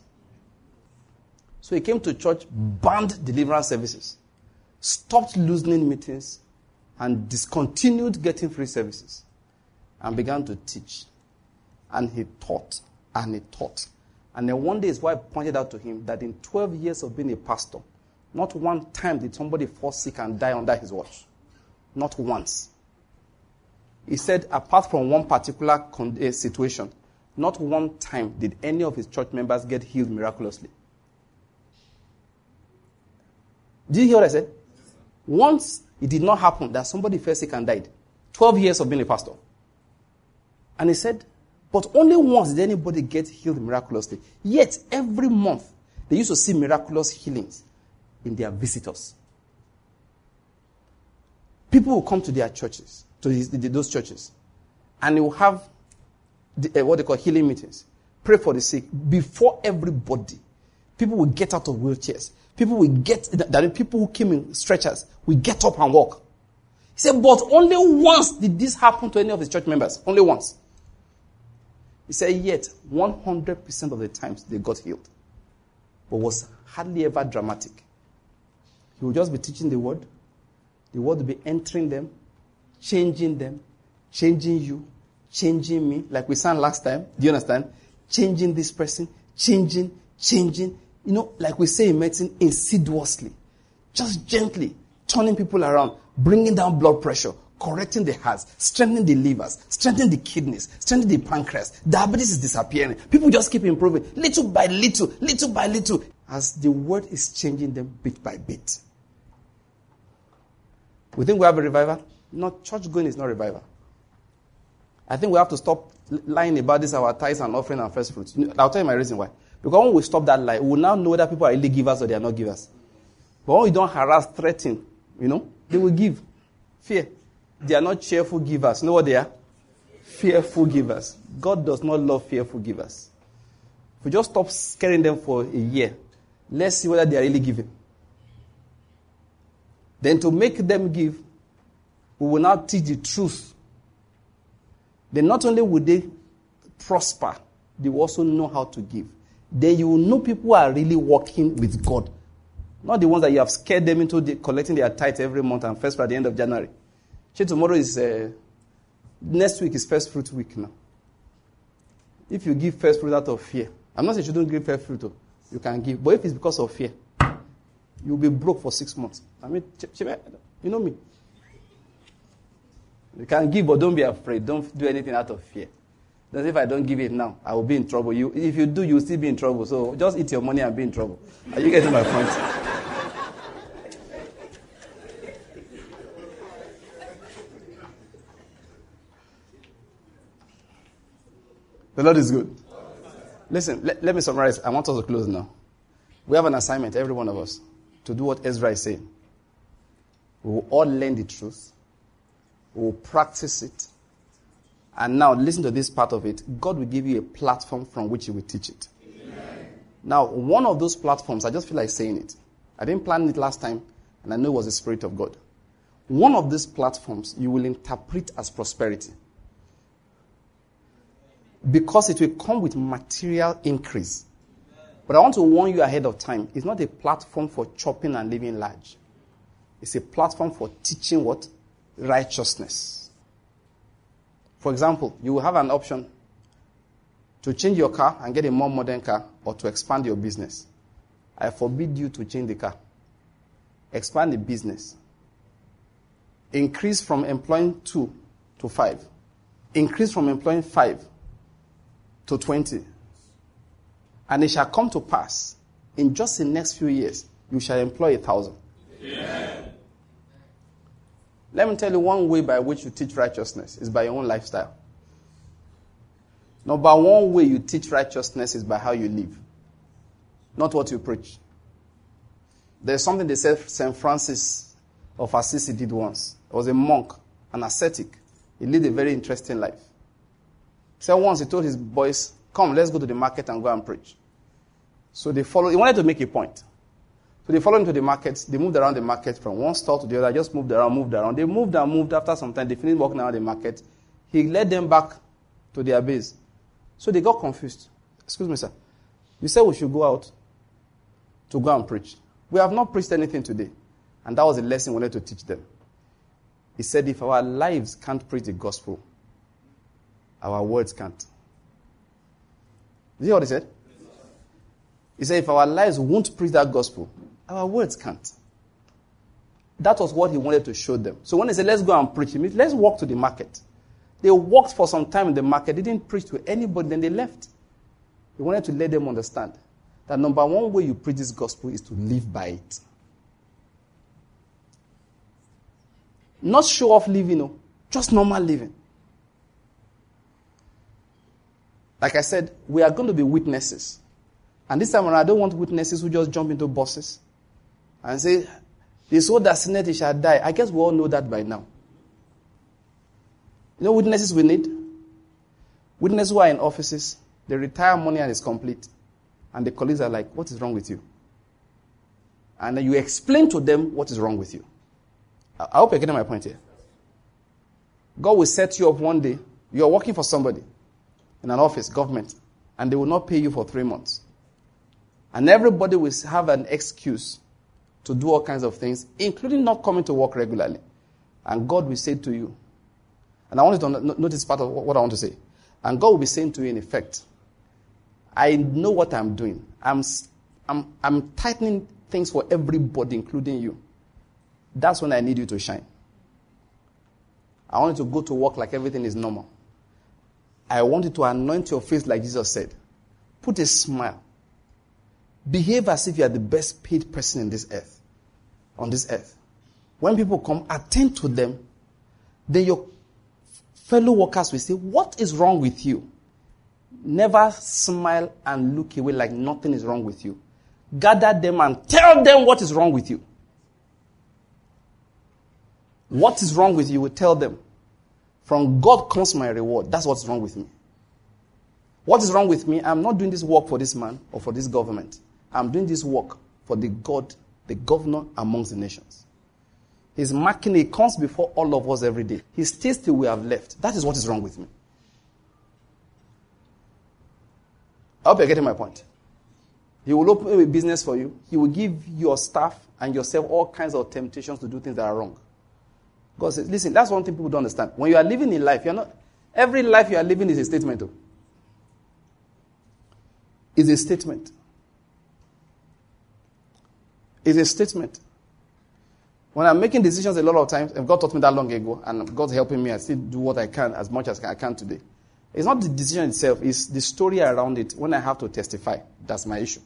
So he came to church, banned deliverance services, stopped loosening meetings, and discontinued getting free services, and began to teach. And he taught, and he taught. And then one day his wife pointed out to him that in twelve years of being a pastor, not one time did somebody fall sick and die under his watch. Not once. He said, apart from one particular con- uh, situation, not one time did any of his church members get healed miraculously. Did you hear what I said? Once it did not happen that somebody fell sick and died. twelve years of being a pastor. And he said, but only once did anybody get healed miraculously. Yet, every month, they used to see miraculous healings in their visitors. People will come to their churches, to his, those churches, and they will have the, uh, what they call healing meetings. Pray for the sick. Before everybody, people will get out of wheelchairs. People will get, that people who came in stretchers will get up and walk. He said, but only once did this happen to any of his church members. Only once. He said, yet, one hundred percent of the times they got healed. But was hardly ever dramatic. He would just be teaching the word. The word will be entering them, changing them, changing you, changing me. Like we sang last time. Do you understand? Changing this person, changing, changing. You know, like we say in medicine, insidiously. Just gently turning people around, bringing down blood pressure, correcting the hearts, strengthening the livers, strengthening the kidneys, strengthening the pancreas. Diabetes is disappearing. People just keep improving, little by little, little by little, as the word is changing them bit by bit. We think we have a revival? No, church going is not revival. I think we have to stop lying about this, our tithes and offering and first fruits. I'll tell you my reason why. Because when we stop that lie, we will now know whether people are really givers or they are not givers. But when we don't harass, threaten, you know, they will give. Fear. They are not cheerful givers. You know what they are? Fearful givers. God does not love fearful givers. If we just stop scaring them for a year, let's see whether they are really giving. Then to make them give, we will now teach the truth. Then not only will they prosper, they will also know how to give. Then you will know people are really working with God. Not the ones that you have scared them into the, collecting their tithe every month and first at the end of January. So tomorrow is, uh, next week is first fruit week now. If you give first fruit out of fear, I'm not saying you shouldn't give first fruit, though. You can give. But if it's because of fear, you'll be broke for six months. I mean, you know me. You can give, but don't be afraid. Don't do anything out of fear. Because if I don't give it now, I will be in trouble. You, if you do, you'll still be in trouble. So just eat your money and be in trouble. Are you getting my point? The Lord is good. Listen, let, let me summarize. I want us to close now. We have an assignment, every one of us, to do what Ezra is saying. We will all learn the truth. We will practice it. And now, listen to this part of it. God will give you a platform from which He will teach it. Amen. Now, one of those platforms, I just feel like saying it. I didn't plan it last time, and I know it was the Spirit of God. One of these platforms you will interpret as prosperity. Because it will come with material increase. But I want to warn you ahead of time. It's not a platform for chopping and living large. It's a platform for teaching what? Righteousness. For example, you will have an option to change your car and get a more modern car, or to expand your business. I forbid you to change the car. Expand the business. Increase from employing two to five. Increase from employing five to twenty. And it shall come to pass, in just the next few years, you shall employ a thousand. Yeah. Let me tell you one way by which you teach righteousness is by your own lifestyle. Number one way you teach righteousness is by how you live, not what you preach. There's something they said Saint Francis of Assisi did once. He was a monk, an ascetic. He lived a very interesting life. So once he told his boys, come, let's go to the market and go and preach. So they followed. He wanted to make a point. So they followed him to the market. They moved around the market from one stall to the other. Just moved around, moved around. They moved and moved. After some time, they finished walking around the market. He led them back to their base. So they got confused. Excuse me, sir. You said we should go out to go and preach. We have not preached anything today. And that was the lesson we wanted to teach them. He said, if our lives can't preach the gospel, our words can't. You see what he said? He said, if our lives won't preach that gospel, our words can't. That was what he wanted to show them. So when he said, let's go and preach, he means let's walk to the market. They walked for some time in the market. They didn't preach to anybody. Then they left. He wanted to let them understand that number one way you preach this gospel is to live by it. Not show off living, no. Just normal living. Like I said, we are going to be witnesses. And this time around, I don't want witnesses who just jump into buses and say, the soul that sinneth, he shall die. I guess we all know that by now. You know witnesses we need? Witnesses who are in offices, they retire money and it's complete. And the colleagues are like, what is wrong with you? And then you explain to them what is wrong with you. I hope you're getting my point here. God will set you up one day. You're working for somebody in an office, government, and they will not pay you for three months. And everybody will have an excuse to do all kinds of things, including not coming to work regularly. And God will say to you, and I want you to notice part of what I want to say. And God will be saying to you in effect, I know what I'm doing. I'm, I'm, I'm tightening things for everybody, including you. That's when I need you to shine. I want you to go to work like everything is normal. I want you to anoint your face like Jesus said. Put a smile. Behave as if you are the best paid person in this earth, on this earth. When people come, attend to them. Then your fellow workers will say, what is wrong with you? Never smile and look away like nothing is wrong with you. Gather them and tell them what is wrong with you. What is wrong with you, will tell them. From God comes my reward. That's what's wrong with me. What is wrong with me? I'm not doing this work for this man or for this government. I'm doing this work for the God, the governor amongst the nations. He's marking, he comes before all of us every day. He stays till we have left. That is what is wrong with me. I hope you're getting my point. He will open a business for you. He will give your staff and yourself all kinds of temptations to do things that are wrong. God says, listen, that's one thing people don't understand. When you are living in life, you're not, every life you are living is a statement. Though. It's a statement. It's a statement. When I'm making decisions a lot of times, and God taught me that long ago, and God's helping me, I still do what I can as much as I can today. It's not the decision itself, it's the story around it. When I have to testify, that's my issue.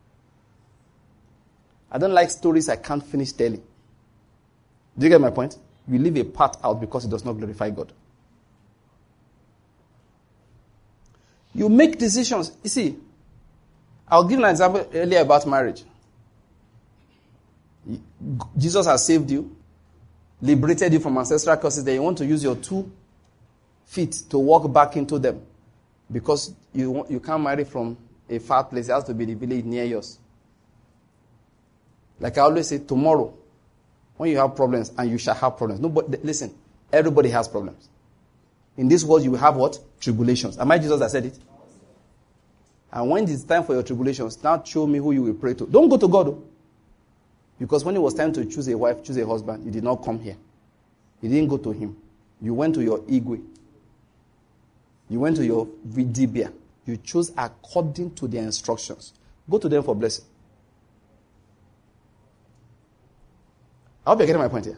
I don't like stories I can't finish telling. Do you get my point? You leave a part out because it does not glorify God. You make decisions. You see, I'll give an example earlier about marriage. Jesus has saved you, liberated you from ancestral curses, then you want to use your two feet to walk back into them because you want, you can't marry from a far place. It has to be the village near yours. Like I always say, tomorrow, when you have problems, and you shall have problems. Nobody, listen, everybody has problems. In this world, you will have what? Tribulations. Am I Jesus that said it? And when it's time for your tribulations, now show me who you will pray to. Don't go to God. Though. Because when it was time to choose a wife, choose a husband, you did not come here. You didn't go to him. You went to your Igwe. You went to your Vidibia. You chose according to their instructions. Go to them for blessing. I hope you're getting my point here.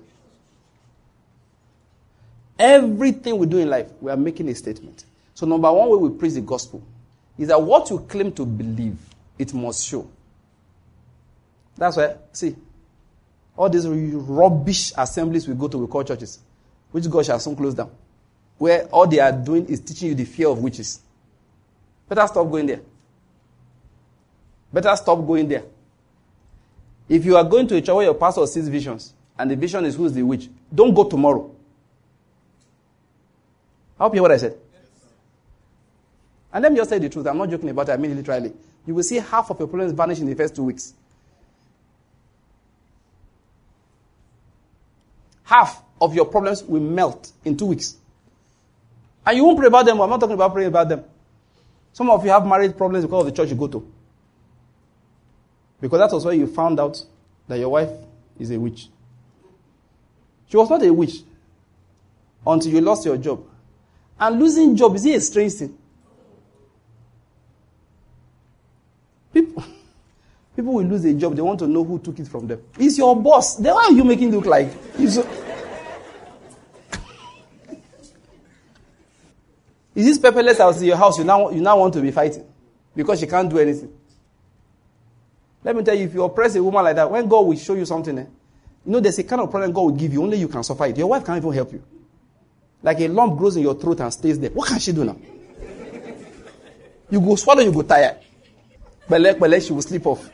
Everything we do in life, we are making a statement. So number one way we preach the gospel is that what you claim to believe, it must show. That's why, see, all these rubbish assemblies we go to, we call churches, which God shall soon close down, where all they are doing is teaching you the fear of witches. Better stop going there. Better stop going there. If you are going to a church where your pastor sees visions, and the vision is who's the witch, don't go tomorrow. I hope you hear what I said. And let me just say the truth. I'm not joking about it. I mean it literally. You will see half of your problems vanish in the first two weeks. Half of your problems will melt in two weeks. And you won't pray about them. I'm not talking about praying about them. Some of you have marriage problems because of the church you go to. Because that was where you found out that your wife is a witch. She was not a witch until you lost your job. And losing job, is it a strange thing? People, people will lose a job. They want to know who took it from them. It's your boss. Then why are you making it look like? Is this pepperless house in your house you now, you now want to be fighting? Because she can't do anything. Let me tell you, if you oppress a woman like that, when God will show you something, eh, you know there's a kind of problem God will give you, only you can suffer it. Your wife can't even help you. Like a lump grows in your throat and stays there. What can she do now? You go swallow, you go tired. But but she will sleep off.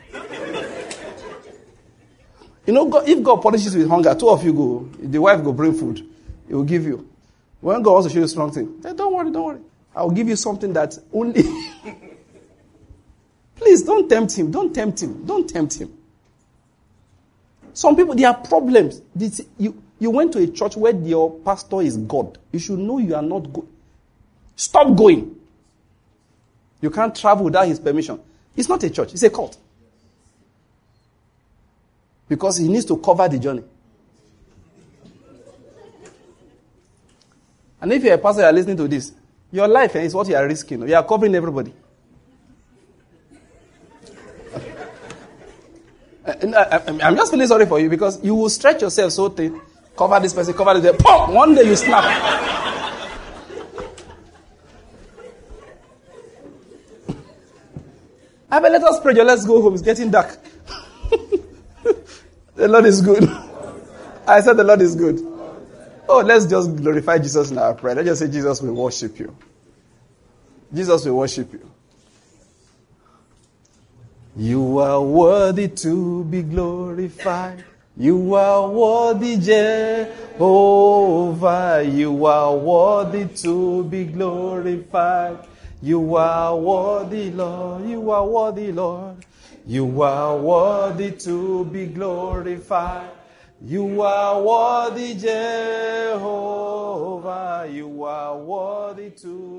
You know, God, if God punishes you with hunger, two of you go, the wife go bring food. He will give you. When God wants to show you a strong thing, hey, don't worry, don't worry. I will give you something that only... Please, don't tempt him. Don't tempt him. Don't tempt him. Some people, there are problems. This, you, you went to a church where your pastor is God. You should know you are not good. Stop going. You can't travel without his permission. It's not a church. It's a cult. Because he needs to cover the journey. And if you're a pastor, you're listening to this, your life is what you are risking. You are covering everybody. I'm just feeling sorry for you because you will stretch yourself so thin, cover this person, cover this person. Pop! One day you snap. I mean, let us pray. Let's go home. It's getting dark. The Lord is good. I said the Lord is good. Oh, let's just glorify Jesus in our prayer. Let's just say, Jesus will worship you. Jesus will worship you. You are worthy to be glorified. You are worthy, Jehovah. You are worthy to be glorified. You are worthy, Lord. You are worthy, Lord. You are worthy to be glorified. You are worthy, Jehovah. You are worthy to